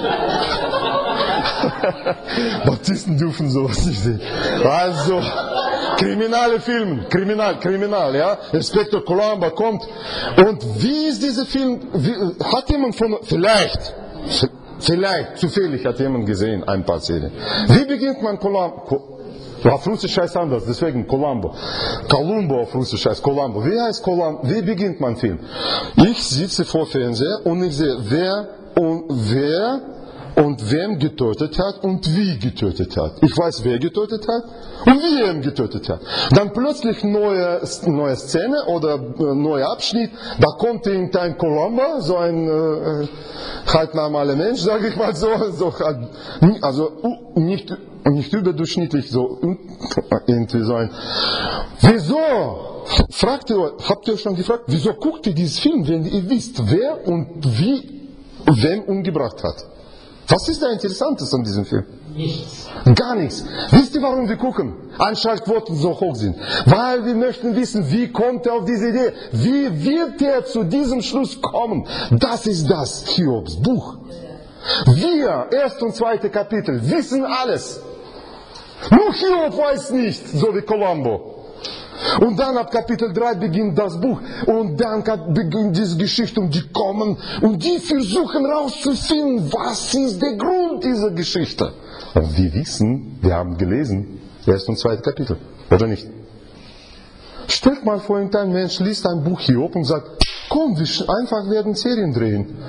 Baptisten dürfen sowas nicht sehen. Also, kriminale Filme. Kriminal, ja. Inspektor Columbo kommt. Und wie ist dieser Film? Hat jemand vielleicht, zufällig hat jemand gesehen, ein paar Szenen. Wie beginnt man Columbo? Auf Russisch heißt anders, deswegen Columbo auf Russisch heißt Columbo. Wie heißt Columbo? Wie beginnt man Film? Ich sitze vor Fernseher und ich sehe, wer und wem getötet hat und wie getötet hat. Ich weiß, wer getötet hat und wie er ihn getötet hat. Dann plötzlich neue Szene oder neuer Abschnitt, da kommt irgendein Columbo, so ein halt normaler Mensch, sage ich mal so halt, also nicht überdurchschnittlich, so irgendwie so ein. Wieso? Habt ihr schon gefragt, wieso guckt ihr dieses Film, wenn ihr wisst, wer und wie wem umgebracht hat? Was ist da Interessantes an diesem Film? Nichts. Gar nichts. Wisst ihr, warum wir gucken? Einschaltquoten so hoch sind. Weil wir möchten wissen, wie kommt er auf diese Idee? Wie wird er zu diesem Schluss kommen? Das ist das Hiobs Buch. Wir, 1. und 2. Kapitel, wissen alles. Nur Hiob weiß nicht, so wie Columbo. Und dann ab Kapitel 3 beginnt das Buch. Und dann beginnt diese Geschichte und die kommen und die versuchen rauszufinden, was ist der Grund dieser Geschichte. Und wir wissen, wir haben gelesen, 1. und 2. Kapitel, oder nicht? Stellt mal vor, ein Mensch liest ein Buch Hiob und sagt, komm, wir einfach werden Serien drehen.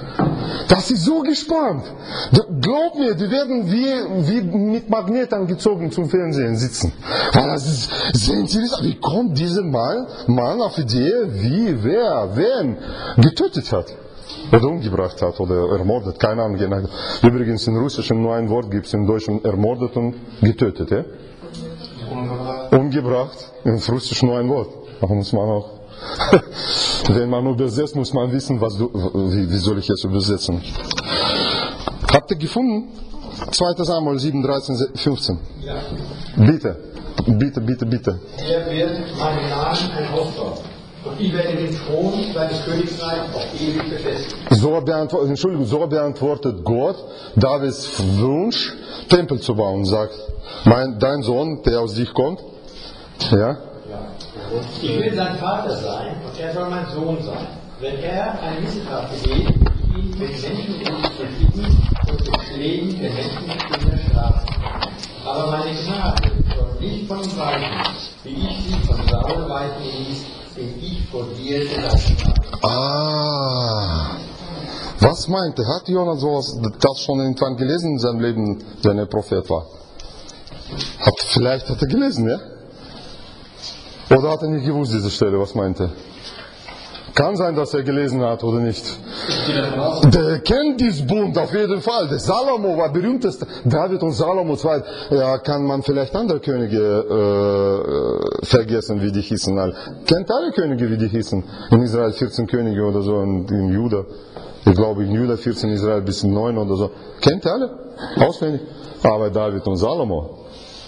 Das ist so gespannt. Glaub mir, die werden wie mit Magnet angezogen zum Fernsehen sitzen. Weil das ist sehr interessant. Wie kommt dieser Mann auf die Idee, wen getötet hat? Oder umgebracht hat oder ermordet, keine Ahnung. Übrigens in Russischen nur ein Wort gibt es, im Deutschen ermordet und getötet. Ja? Umgebracht, in Russischen nur ein Wort. Da muss man auch, wenn man übersetzt, muss man wissen, wie soll ich jetzt übersetzen. Habt ihr gefunden? 2. Samuel 7, 13, 15. Ja. Bitte. Er wird meinem Namen ein Haus bauen. Und ich werde den Thron seines Königreichs auf ewig befestigen. So beantwortet Gott Davids Wunsch, Tempel zu bauen. Sagt, dein Sohn, der aus dich kommt, ja? Ich will sein Vater sein und er soll mein Sohn sein. Wenn er eine Missetat begeht, ihn mit Menschenblut verbieten und mit Schlägen der Menschenkinder strafen. Aber meine Gnade soll nicht von ihm weichen, wie ich sie von Saul weichen ließ, den ich vor dir gelassen habe. Was meinte? Hat Jonas das schon irgendwann gelesen in seinem Leben, wenn er Prophet war? Vielleicht hat er gelesen, ja? Oder hat er nicht gewusst, diese Stelle, was meinte? Kann sein, dass er gelesen hat oder nicht. Der kennt dieses Bund auf jeden Fall. Der Salomo war berühmtest. David und Salomo, ja, kann man vielleicht andere Könige vergessen, wie die hießen. Kennt alle Könige, wie die hießen. In Israel 14 Könige oder so, in Juda. Ich glaube in Juda 14, Israel bis 9 oder so. Kennt ihr alle? Auswendig. Aber David und Salomo.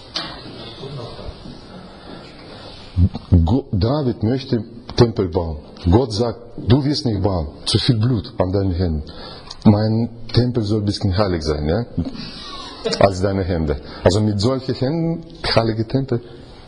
David möchte Tempel bauen. Gott sagt, du wirst nicht bauen. Zu viel Blut an deinen Händen. Mein Tempel soll ein bisschen heilig sein, ja? Als deine Hände. Also mit solchen Händen, heilige Tempel.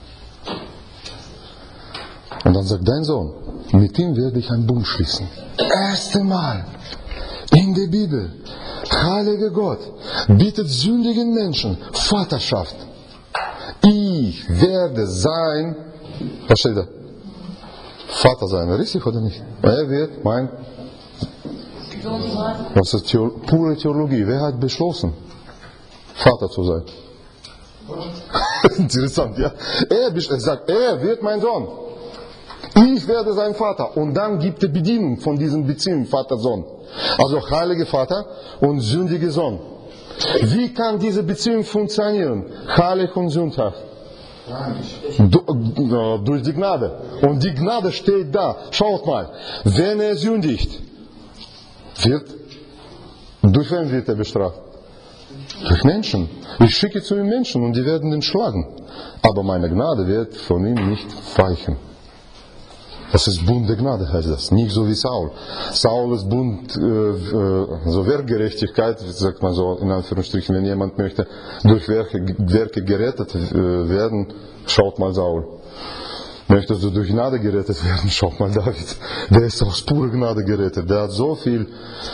Und dann sagt dein Sohn, mit ihm werde ich einen Bund schließen. Erste Mal in der Bibel, heiliger Gott bietet sündigen Menschen Vaterschaft. Ich werde sein, was steht da? Vater sein, richtig oder nicht? Er wird mein Sohn sein. Das ist pure Theologie. Wer hat beschlossen, Vater zu sein? Interessant, ja? Er sagt, er wird mein Sohn. Ich werde sein Vater. Und dann gibt er Bedienung von diesen Beziehungen, Vater-Sohn. Also heilige Vater und sündige Sohn. Wie kann diese Beziehung funktionieren? Heilig und sündhaft. Durch die Gnade. Und die Gnade steht da. Schaut mal, wenn er sündigt, durch wen wird er bestraft? Durch Menschen. Ich schicke zu ihm Menschen und die werden ihn schlagen. Aber meine Gnade wird von ihm nicht weichen. Das ist Bund der Gnade, heißt das. Nicht so wie Saul. Saul ist Bund, so Werkgerechtigkeit, sagt man so in Anführungsstrichen, wenn jemand möchte durch Werke gerettet werden, schaut mal Saul. Möchtest du durch Gnade gerettet werden, schaut mal David. Der ist aus purer Gnade gerettet. Der hat so viel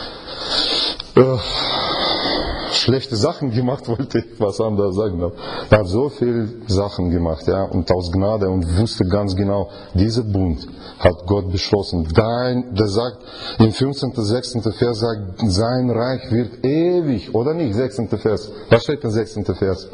schlechte Sachen gemacht, wollte ich was anderes sagen. Er hat so viele Sachen gemacht, ja, und aus Gnade und wusste ganz genau, dieser Bund hat Gott beschlossen. Der sagt, im 15., 16. Vers sagt, sein Reich wird ewig, oder nicht? 16. Vers. Was steht im 16. Vers?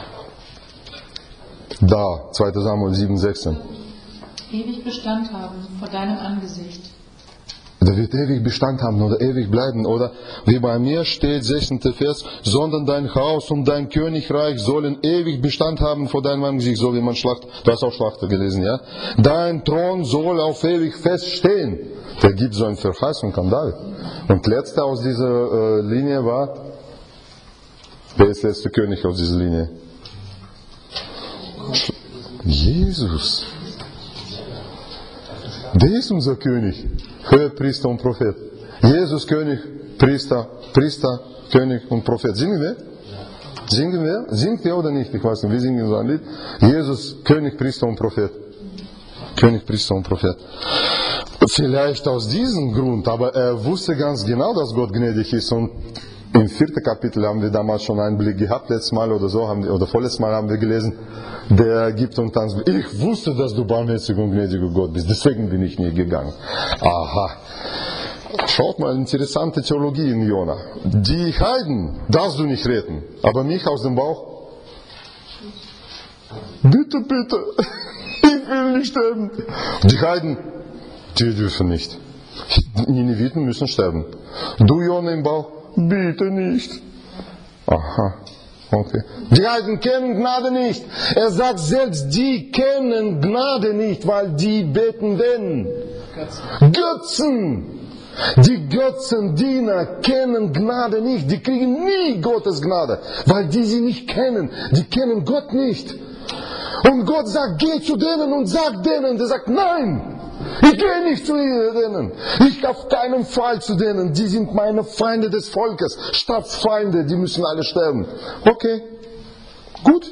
Da, 2. Samuel 7, 16. Ewig Bestand haben vor deinem Angesicht. Der wird ewig Bestand haben oder ewig bleiben. Oder wie bei mir steht, 16. Vers, sondern dein Haus und dein Königreich sollen ewig Bestand haben vor deinem Angesicht, so wie man Schlachter, du hast auch Schlachter gelesen, ja? Dein Thron soll auf ewig feststehen. Der gibt so eine Verheißung an David. Und letzter aus dieser Linie war, wer ist letzte König aus dieser Linie? Jesus. Der ist unser König. Priester und Prophet. Jesus König, Priester, König und Prophet. Singen wir? Singen wir? Singt ihr oder nicht? Ich weiß nicht, wir singen so ein Lied. Jesus, König, Priester und Prophet. König, Priester und Prophet. Vielleicht aus diesem Grund, aber er wusste ganz genau, dass Gott gnädig ist. Und im 4. Kapitel haben wir damals schon einen Blick gehabt, letztes Mal oder so, oder vorletztes Mal haben wir gelesen, der gibt uns dann, ich wusste, dass du barmherzig und gnädiger Gott bist, deswegen bin ich nie gegangen. Aha. Schaut mal, interessante Theologie in Jona. Die Heiden darfst du nicht retten, aber mich aus dem Bauch. Bitte, bitte, ich will nicht sterben. Die Heiden, die dürfen nicht. Die Nineviten müssen sterben. Du, Jona, im Bauch, bitte nicht. Aha, okay. Die Heiden kennen Gnade nicht. Er sagt selbst, die kennen Gnade nicht, weil die beten wen? Götzen. Die Götzendiener kennen Gnade nicht. Die kriegen nie Gottes Gnade, weil die sie nicht kennen. Die kennen Gott nicht. Und Gott sagt, geh zu denen und sag denen. Der sagt, nein, ich gehe nicht zu denen. Ich auf keinen Fall zu denen. Die sind meine Feinde des Volkes. Staatsfeinde, die müssen alle sterben. Okay, gut.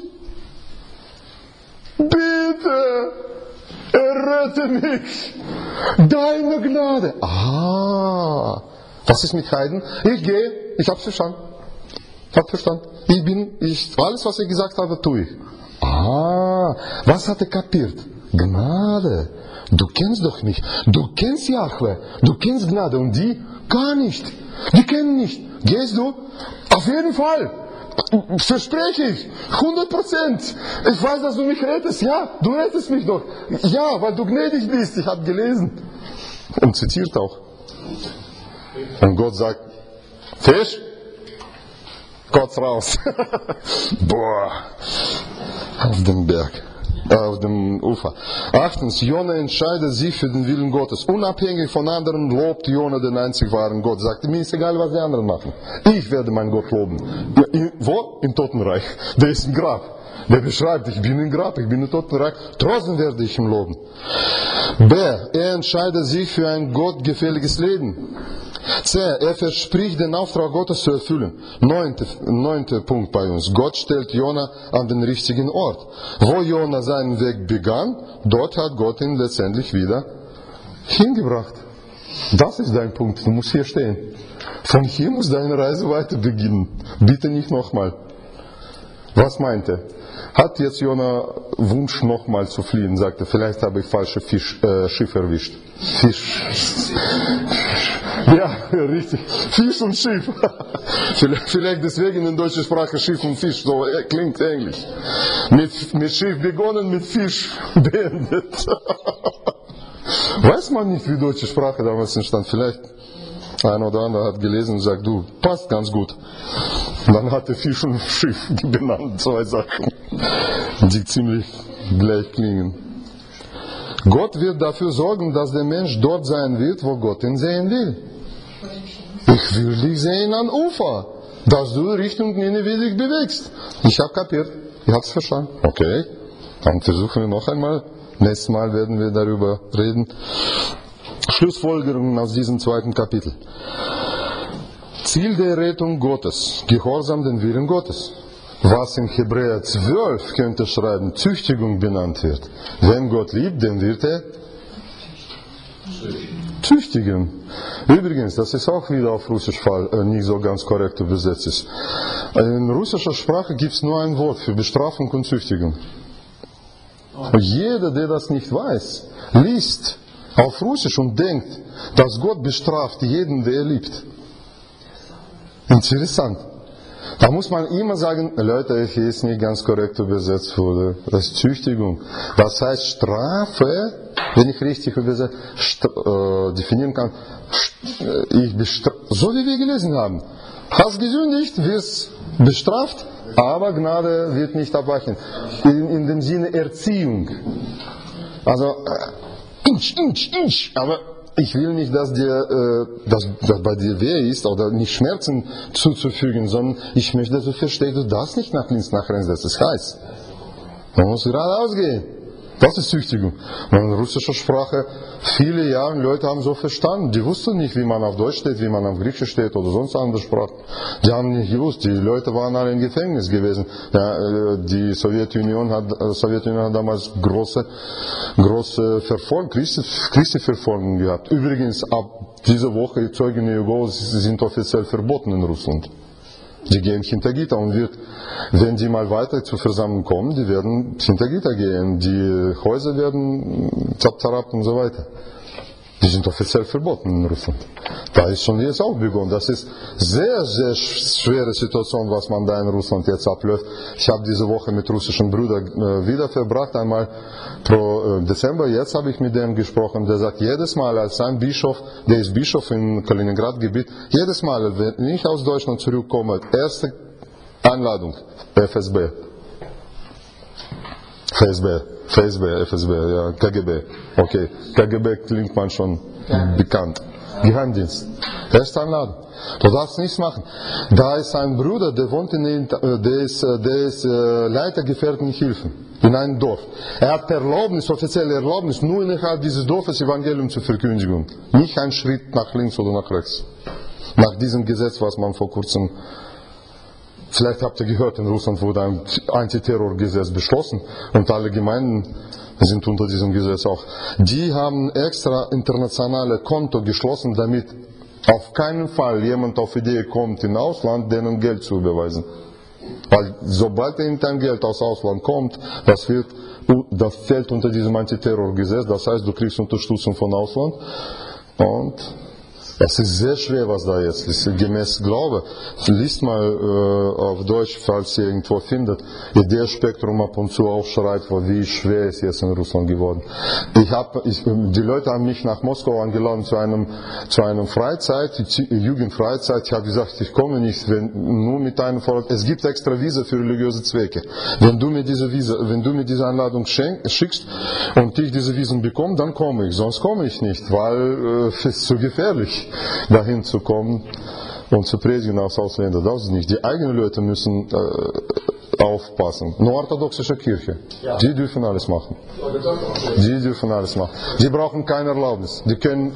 Bitte, errette mich. Deine Gnade. Ah, was ist mit Heiden? Ich gehe, ich hab's verstanden. Alles, was ich gesagt habe, tue ich. Ah, was hat er kapiert? Gnade. Du kennst doch mich. Du kennst Jahwe. Du kennst Gnade. Und die gar nicht. Die kennen nicht. Gehst du? Auf jeden Fall. Verspreche ich. 100%. Ich weiß, dass du mich rettest. Ja, du rettest mich doch. Ja, weil du gnädig bist. Ich habe gelesen. Und zitiert auch. Und Gott sagt, Fisch? Gott raus. Boah. Auf dem Berg. Auf dem Ufer. Achtens, Jona entscheidet sich für den Willen Gottes. Unabhängig von anderen lobt Jona den einzig wahren Gott. Sagt, mir ist egal, was die anderen machen. Ich werde meinen Gott loben. Wo? Im Totenreich. Der ist im Grab. Der beschreibt, ich bin im Grab, ich bin im Totenreich. Trotzdem werde ich ihn loben. B. Er entscheidet sich für ein gottgefälliges Leben. C. Er verspricht, den Auftrag Gottes zu erfüllen. Neunter Punkt bei uns. Gott stellt Jona an den richtigen Ort. Wo Jona seinen Weg begann, dort hat Gott ihn letztendlich wieder hingebracht. Das ist dein Punkt. Du musst hier stehen. Von hier muss deine Reise weiter beginnen. Bitte nicht nochmal. Was meint er? Hat jetzt Jona Wunsch nochmal zu fliehen? Sagt er, vielleicht habe ich falsche Schiff erwischt. Fisch. Ja, richtig. Fisch und Schiff. Vielleicht deswegen in deutscher Sprache Schiff und Fisch. So klingt ähnlich. Mit Schiff begonnen, mit Fisch beendet. Weiß man nicht, wie deutsche Sprache damals entstand. Vielleicht ein oder andere hat gelesen und sagt, du, passt ganz gut. Dann hat er Fisch und Schiff benannt, zwei Sachen, die ziemlich gleich klingen. Gott wird dafür sorgen, dass der Mensch dort sein wird, wo Gott ihn sehen will. Ich will dich sehen am Ufer, dass du Richtung Nineveh dich bewegst. Ich habe kapiert, ich habe es verstanden. Okay, dann versuchen wir noch einmal. Nächstes Mal werden wir darüber reden. Schlussfolgerungen aus diesem zweiten Kapitel. Ziel der Rettung Gottes, Gehorsam den Willen Gottes. Was in Hebräer 12 könnte schreiben, Züchtigung benannt wird. Wenn Gott liebt, dann wird er züchtigen. Übrigens, das ist auch wieder auf Russisch nicht so ganz korrekt übersetzt ist. In russischer Sprache gibt es nur ein Wort für Bestrafung und Züchtigung. Und jeder, der das nicht weiß, liest auf Russisch und denkt, dass Gott bestraft jeden, der er liebt. Interessant. Da muss man immer sagen, Leute, hier ist nicht ganz korrekt übersetzt wurde. Das ist Züchtigung. Das heißt Strafe, wenn ich richtig definieren kann, so wie wir gelesen haben. Hast gesündigt, wirst bestraft, aber Gnade wird nicht abweichen. In dem Sinne Erziehung. Also, aber ich will nicht, dass bei dir weh ist oder nicht Schmerzen zuzufügen, sondern ich möchte, dass du verstehst, du darfst nicht nach links, nach rechts, das ist heiß. Man muss geradeaus gehen. Das ist Züchtigung. Und in russischer Sprache, viele Jahre Leute haben so verstanden, die wussten nicht, wie man auf Deutsch steht, wie man auf Griechisch steht oder sonst andere Sprachen. Die haben nicht gewusst, die Leute waren alle im Gefängnis gewesen. Ja, die Sowjetunion hat damals große Christenverfolgung gehabt. Übrigens, ab dieser Woche Zeugen Jehovas sind offiziell verboten in Russland. Die gehen hinter Gitter und wenn die mal weiter zur Versammlung kommen, die werden hinter Gitter gehen. Die Häuser werden zerrappt und so weiter. Die sind offiziell verboten in Russland. Da ist schon jetzt auch begonnen. Das ist sehr, sehr schwere Situation, was man da in Russland jetzt abläuft. Ich habe diese Woche mit russischen Brüdern wieder verbracht, einmal pro Dezember. Jetzt habe ich mit dem gesprochen, der sagt, jedes Mal als ein Bischof, der ist Bischof im Kaliningrad-Gebiet, jedes Mal, wenn ich aus Deutschland zurückkomme, erste Einladung, FSB, ja, KGB. Okay, KGB klingt man schon bekannt. Geheimdienst. Erste Einladung. Du darfst nichts machen. Da ist ein Bruder, der wohnt der ist Leiter gefährdeten Hilfen in einem Dorf. Er hat Erlaubnis, offizielle Erlaubnis, nur innerhalb dieses Dorfes Evangelium zu verkündigen. Nicht ein Schritt nach links oder nach rechts. Nach diesem Gesetz, was man vor kurzem, vielleicht habt ihr gehört, in Russland wurde ein Antiterrorgesetz beschlossen und alle Gemeinden sind unter diesem Gesetz auch. Die haben extra internationale Konto geschlossen, damit auf keinen Fall jemand auf die Idee kommt, im Ausland denen Geld zu überweisen. Weil sobald irgendein Geld aus Ausland kommt, das fällt unter diesem Antiterrorgesetz, das heißt, du kriegst Unterstützung von Ausland und das ist sehr schwer, was da jetzt ist, gemäß Glaube. Liest mal auf Deutsch, falls ihr irgendwo findet. Idee-Spektrum ab und zu auch schreibt, wie schwer es jetzt in Russland geworden. Die Leute haben mich nach Moskau eingeladen zu einem Freizeit, Jugendfreizeit. Ich habe gesagt, ich komme nicht, nur mit einem Vorrat. Es gibt extra Visa für religiöse Zwecke. Wenn du mir diese Einladung schickst und ich diese Visen bekomme, dann komme ich. Sonst komme ich nicht, weil es ist zu gefährlich, dahin zu kommen und zu predigen als Ausländer. Das ist nicht. Die eigenen Leute müssen aufpassen. Nur orthodoxische Kirche. Ja. Die dürfen alles machen. Die brauchen keine Erlaubnis. Die können.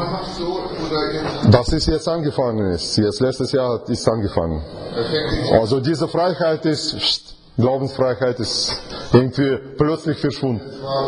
Das ist jetzt angefangen. Letztes Jahr ist angefangen. Also diese Freiheit ist. Glaubensfreiheit ist irgendwie plötzlich verschwunden.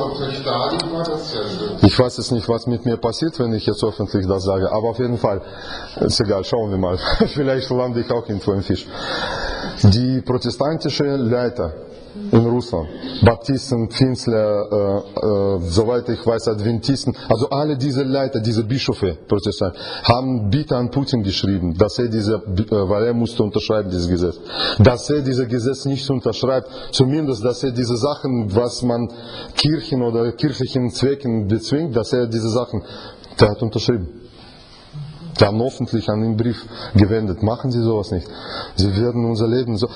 Ich weiß jetzt nicht, was mit mir passiert, wenn ich jetzt öffentlich das sage, aber auf jeden Fall, ist egal, schauen wir mal. Vielleicht lande ich auch irgendwo im Fisch. Die protestantischen Leiter in Russland, Baptisten, Pfingstler, soweit ich weiß, Adventisten, also alle diese Leiter, diese Bischöfe, Protestanten, haben Bitte an Putin geschrieben, dass er weil er musste unterschreiben, dieses Gesetz, dass er dieses Gesetz nicht unterschreibt, zumindest, dass er diese Sachen, was man Kirchen oder kirchlichen Zwecken bezwingt, dass er diese Sachen, der hat unterschrieben. Die haben öffentlich an den Brief gewendet. Machen Sie sowas nicht. Sie werden unser Leben so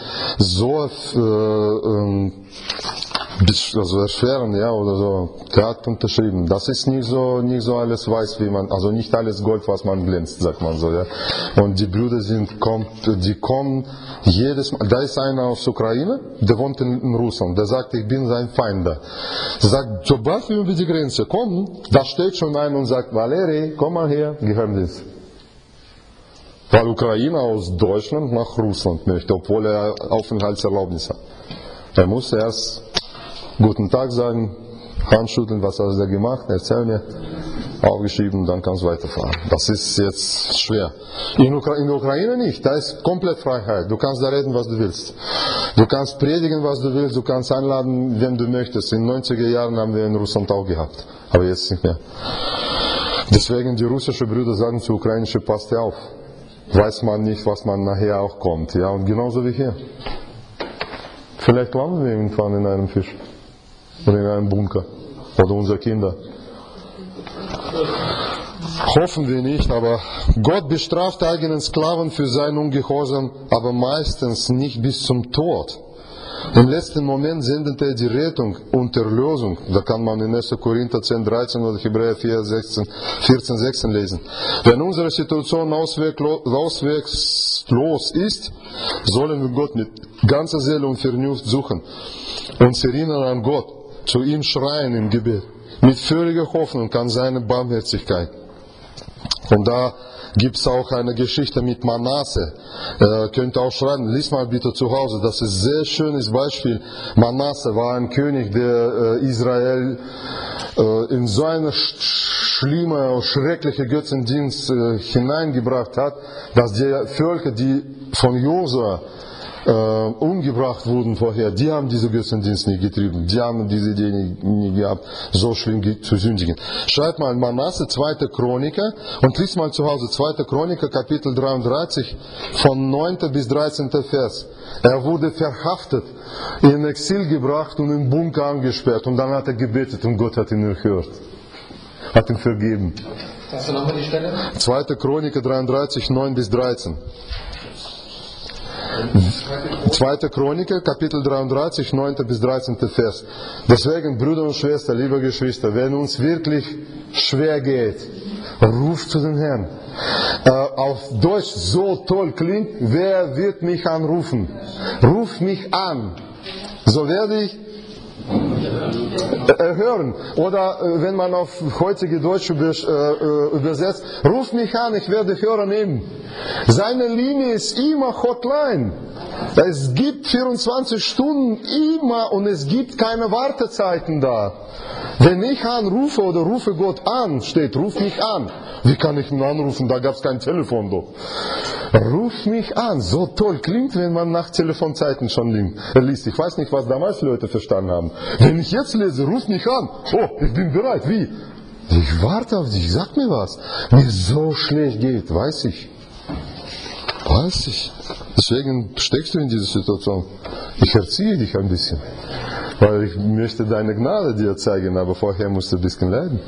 erschweren, ja, oder so. Der hat unterschrieben. Das ist nicht so alles weiß, wie man, also nicht alles Gold, was man glänzt, sagt man so, ja. Und die Brüder die kommen jedes Mal. Da ist einer aus Ukraine, der wohnt in Russland. Der sagt, ich bin sein Feind da. Der sagt, sobald wir über die Grenze kommen, da steht schon einer und sagt, Valeri, komm mal her, Geheimdienst. Weil Ukrainer aus Deutschland nach Russland möchte, obwohl er Aufenthaltserlaubnis hat. Er muss erst guten Tag sagen, Handschütteln, was hat er gemacht, erzähl mir, aufgeschrieben, dann kannst du weiterfahren. Das ist jetzt schwer. In der Ukraine nicht, da ist komplett Freiheit. Du kannst da reden, was du willst. Du kannst predigen, was du willst, du kannst einladen, wen du möchtest. In den 90er Jahren haben wir in Russland auch gehabt, aber jetzt nicht mehr. Deswegen die russischen Brüder sagen zu ukrainischen, passt auf. Weiß man nicht, was man nachher auch kommt. Ja, und genauso wie hier. Vielleicht landen wir irgendwann in einem Fisch. Oder in einem Bunker. Oder unsere Kinder. Hoffen wir nicht, aber Gott bestraft eigenen Sklaven für seinen Ungehorsam, aber meistens nicht bis zum Tod. Im letzten Moment sendet er die Rettung und Erlösung. Da kann man in 1. Korinther 10, 13 oder Hebräer 4, 14, 16 lesen. Wenn unsere Situation ausweglos ist, sollen wir Gott mit ganzer Seele und Vernunft suchen. Uns erinnern an Gott, zu ihm schreien im Gebet, mit völliger Hoffnung an seine Barmherzigkeit. Und da gibt es auch eine Geschichte mit Manasse. Könnt ihr auch schreiben, lies mal bitte zu Hause. Das ist ein sehr schönes Beispiel. Manasse war ein König, der Israel in so eine schlimme, schreckliche Götzendienst hineingebracht hat, dass die Völker, die von Josua umgebracht wurden vorher, die haben diese Götzendienst nicht getrieben, die haben diese Idee nie gehabt, so schlimm zu sündigen. Schreibt mal Manasse, 2. Chroniker, und liest mal zu Hause 2. Chroniker, Kapitel 33, von 9. bis 13. Vers. Er wurde verhaftet, in Exil gebracht und im Bunker angesperrt, und dann hat er gebetet und Gott hat ihn erhört, hat ihn vergeben. Hast du nochmal die Stelle? 2. Chroniker 33, 9 bis 13. 2. Chroniker, Kapitel 33, 9. bis 13. Vers. Deswegen, Brüder und Schwestern, liebe Geschwister, wenn uns wirklich schwer geht, ruft zu den Herrn. Auf Deutsch so toll klingt, wer wird mich anrufen? Ruf mich an. So werde ich hören. Oder wenn man auf heutige Deutsch übersetzt, ruf mich an, ich werde Hörer nehmen. Seine Linie ist immer Hotline. Es gibt 24 Stunden immer und es gibt keine Wartezeiten da. Wenn ich anrufe oder rufe Gott an, steht, ruf mich an. Wie kann ich ihn anrufen? Da gab es kein Telefon doch. Ruf mich an. So toll klingt, wenn man nach Telefonzeiten schon liest. Ich weiß nicht, was damals Leute verstanden haben. Wenn ich jetzt lese, ruf mich an. Oh, ich bin bereit. Wie? Ich warte auf dich. Sag mir was. Mir so schlecht geht, weiß ich. Weiß ich. Deswegen steckst du in dieser Situation. Ich erziehe dich ein bisschen. Weil ich möchte deine Gnade dir zeigen, aber vorher musst du ein bisschen leiden.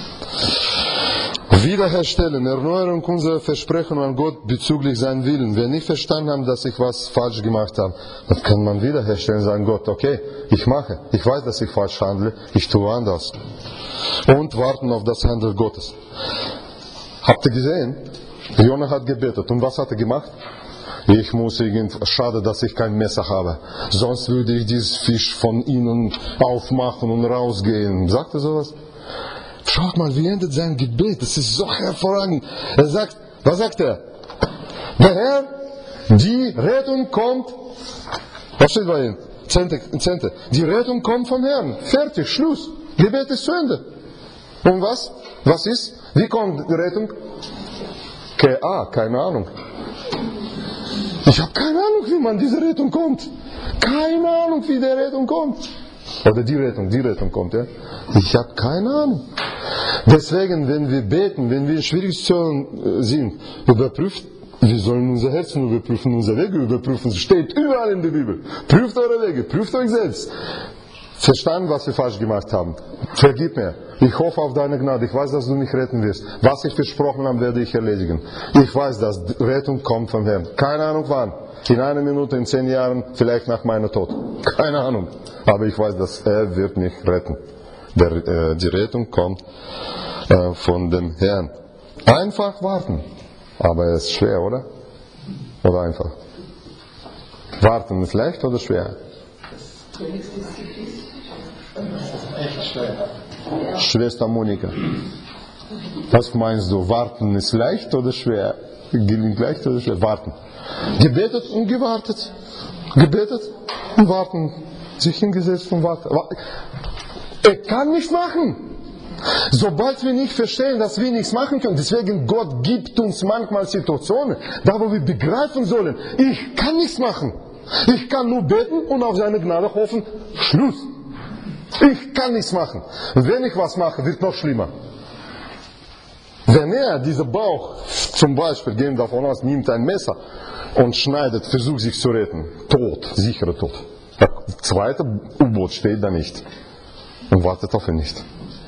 Wiederherstellen, Erneuerung unserer Versprechen an Gott bezüglich seinen Willen. Wenn ich verstanden habe, dass ich was falsch gemacht habe, dann kann man wiederherstellen und sagen, Gott, okay, ich mache. Ich weiß, dass ich falsch handle, ich tue anders. Und warten auf das Handeln Gottes. Habt ihr gesehen? Jona hat gebetet. Und was hat er gemacht? Ich muss schade, dass ich kein Messer habe. Sonst würde ich dieses Fisch von innen aufmachen und rausgehen. Sagt er sowas? Schaut mal, wie endet sein Gebet. Das ist so hervorragend. Er sagt, was sagt er? Der Herr, die Rettung kommt. Was steht bei ihm? Zente. Die Rettung kommt vom Herrn. Fertig, Schluss. Gebet ist zu Ende. Und was? Was ist? Wie kommt die Rettung? Keine Ahnung. Ich habe keine Ahnung, wie man diese Rettung kommt. Keine Ahnung, wie die Rettung kommt. Oder die Rettung kommt, ja. Ich habe keine Ahnung. Deswegen, wenn wir beten, wenn wir in schwierigen Situationen sind, überprüft, wir sollen unser Herzen überprüfen, unsere Wege überprüfen. Es steht überall in der Bibel. Prüft eure Wege, prüft euch selbst. Verstanden, was wir falsch gemacht haben. Vergib mir. Ich hoffe auf deine Gnade. Ich weiß, dass du mich retten wirst. Was ich versprochen habe, werde ich erledigen. Ich weiß, dass die Rettung kommt vom Herrn. Keine Ahnung wann. In 1 Minute, in 10 Jahren, vielleicht nach meinem Tod. Keine Ahnung. Aber ich weiß, dass er wird mich retten. Die Rettung kommt von dem Herrn. Einfach warten. Aber es ist schwer, oder? Oder einfach? Warten ist leicht oder schwer? Echt schwer. Schwester Monika, was meinst du? Warten ist leicht oder schwer? Gelingt leicht oder schwer? Warten. Gebetet und gewartet. Gebetet und warten. Sich hingesetzt und warten. Er kann nichts machen. Sobald wir nicht verstehen, dass wir nichts machen können, deswegen Gott gibt uns manchmal Situationen, da wo wir begreifen sollen, ich kann nichts machen. Ich kann nur beten und auf seine Gnade hoffen. Schluss. Ich kann nichts machen. Wenn ich was mache, wird noch schlimmer. Wenn er diesen Bauch, zum Beispiel, gehen davon aus, nimmt ein Messer und schneidet, versucht sich zu retten. Tod, sicherer Tod. Das zweite U-Boot steht da nicht und wartet auf ihn nicht.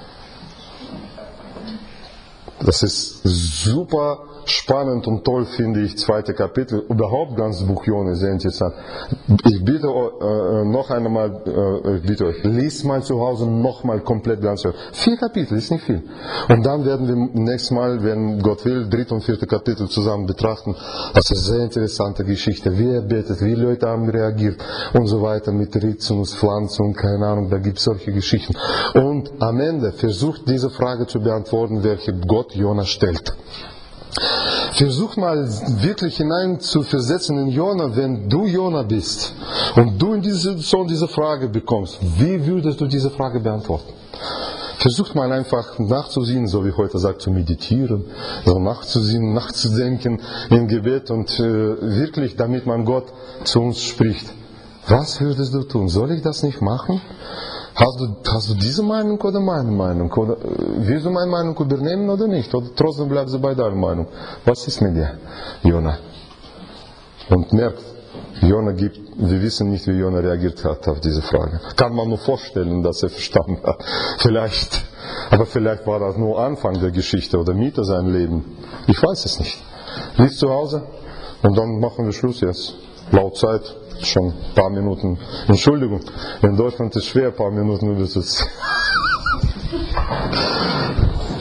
Das ist super spannend und toll, finde ich, 2. Kapitel. Überhaupt ganzes Buch Jona ist sehr interessant. Ich bitte noch einmal, ich bitte euch, lest mal zu Hause nochmal komplett ganz. 4 Kapitel ist nicht viel. Und dann werden wir nächstes Mal, wenn Gott will, 3. und 4. Kapitel zusammen betrachten. Das ist eine sehr interessante Geschichte. Wie er betet, wie Leute haben reagiert und so weiter mit Ritzungspflanzung, keine Ahnung, da gibt es solche Geschichten. Und am Ende versucht diese Frage zu beantworten, welche Gott Jona stellt. Versuch mal wirklich hinein zu versetzen in Jona, wenn du Jona bist und du in dieser Situation diese Frage bekommst. Wie würdest du diese Frage beantworten? Versucht mal einfach nachzusehen, so wie heute sagt, zu meditieren, so nachzusehen, nachzudenken im Gebet und wirklich, damit man Gott zu uns spricht. Was würdest du tun? Soll ich das nicht machen? Hast du diese Meinung oder meine Meinung? Oder willst du meine Meinung übernehmen oder nicht? Oder trotzdem bleibst du bei deiner Meinung? Was ist mit dir, Jona? Und merkt, wir wissen nicht, wie Jona reagiert hat auf diese Frage. Kann man nur vorstellen, dass er verstanden hat. Vielleicht. Aber vielleicht war das nur Anfang der Geschichte oder Mitte sein Leben. Ich weiß es nicht. Lies zu Hause und dann machen wir Schluss jetzt. Laut Zeit. Schon ein paar Minuten. Entschuldigung, in Deutschland ist es schwer, ein paar Minuten überzuziehen.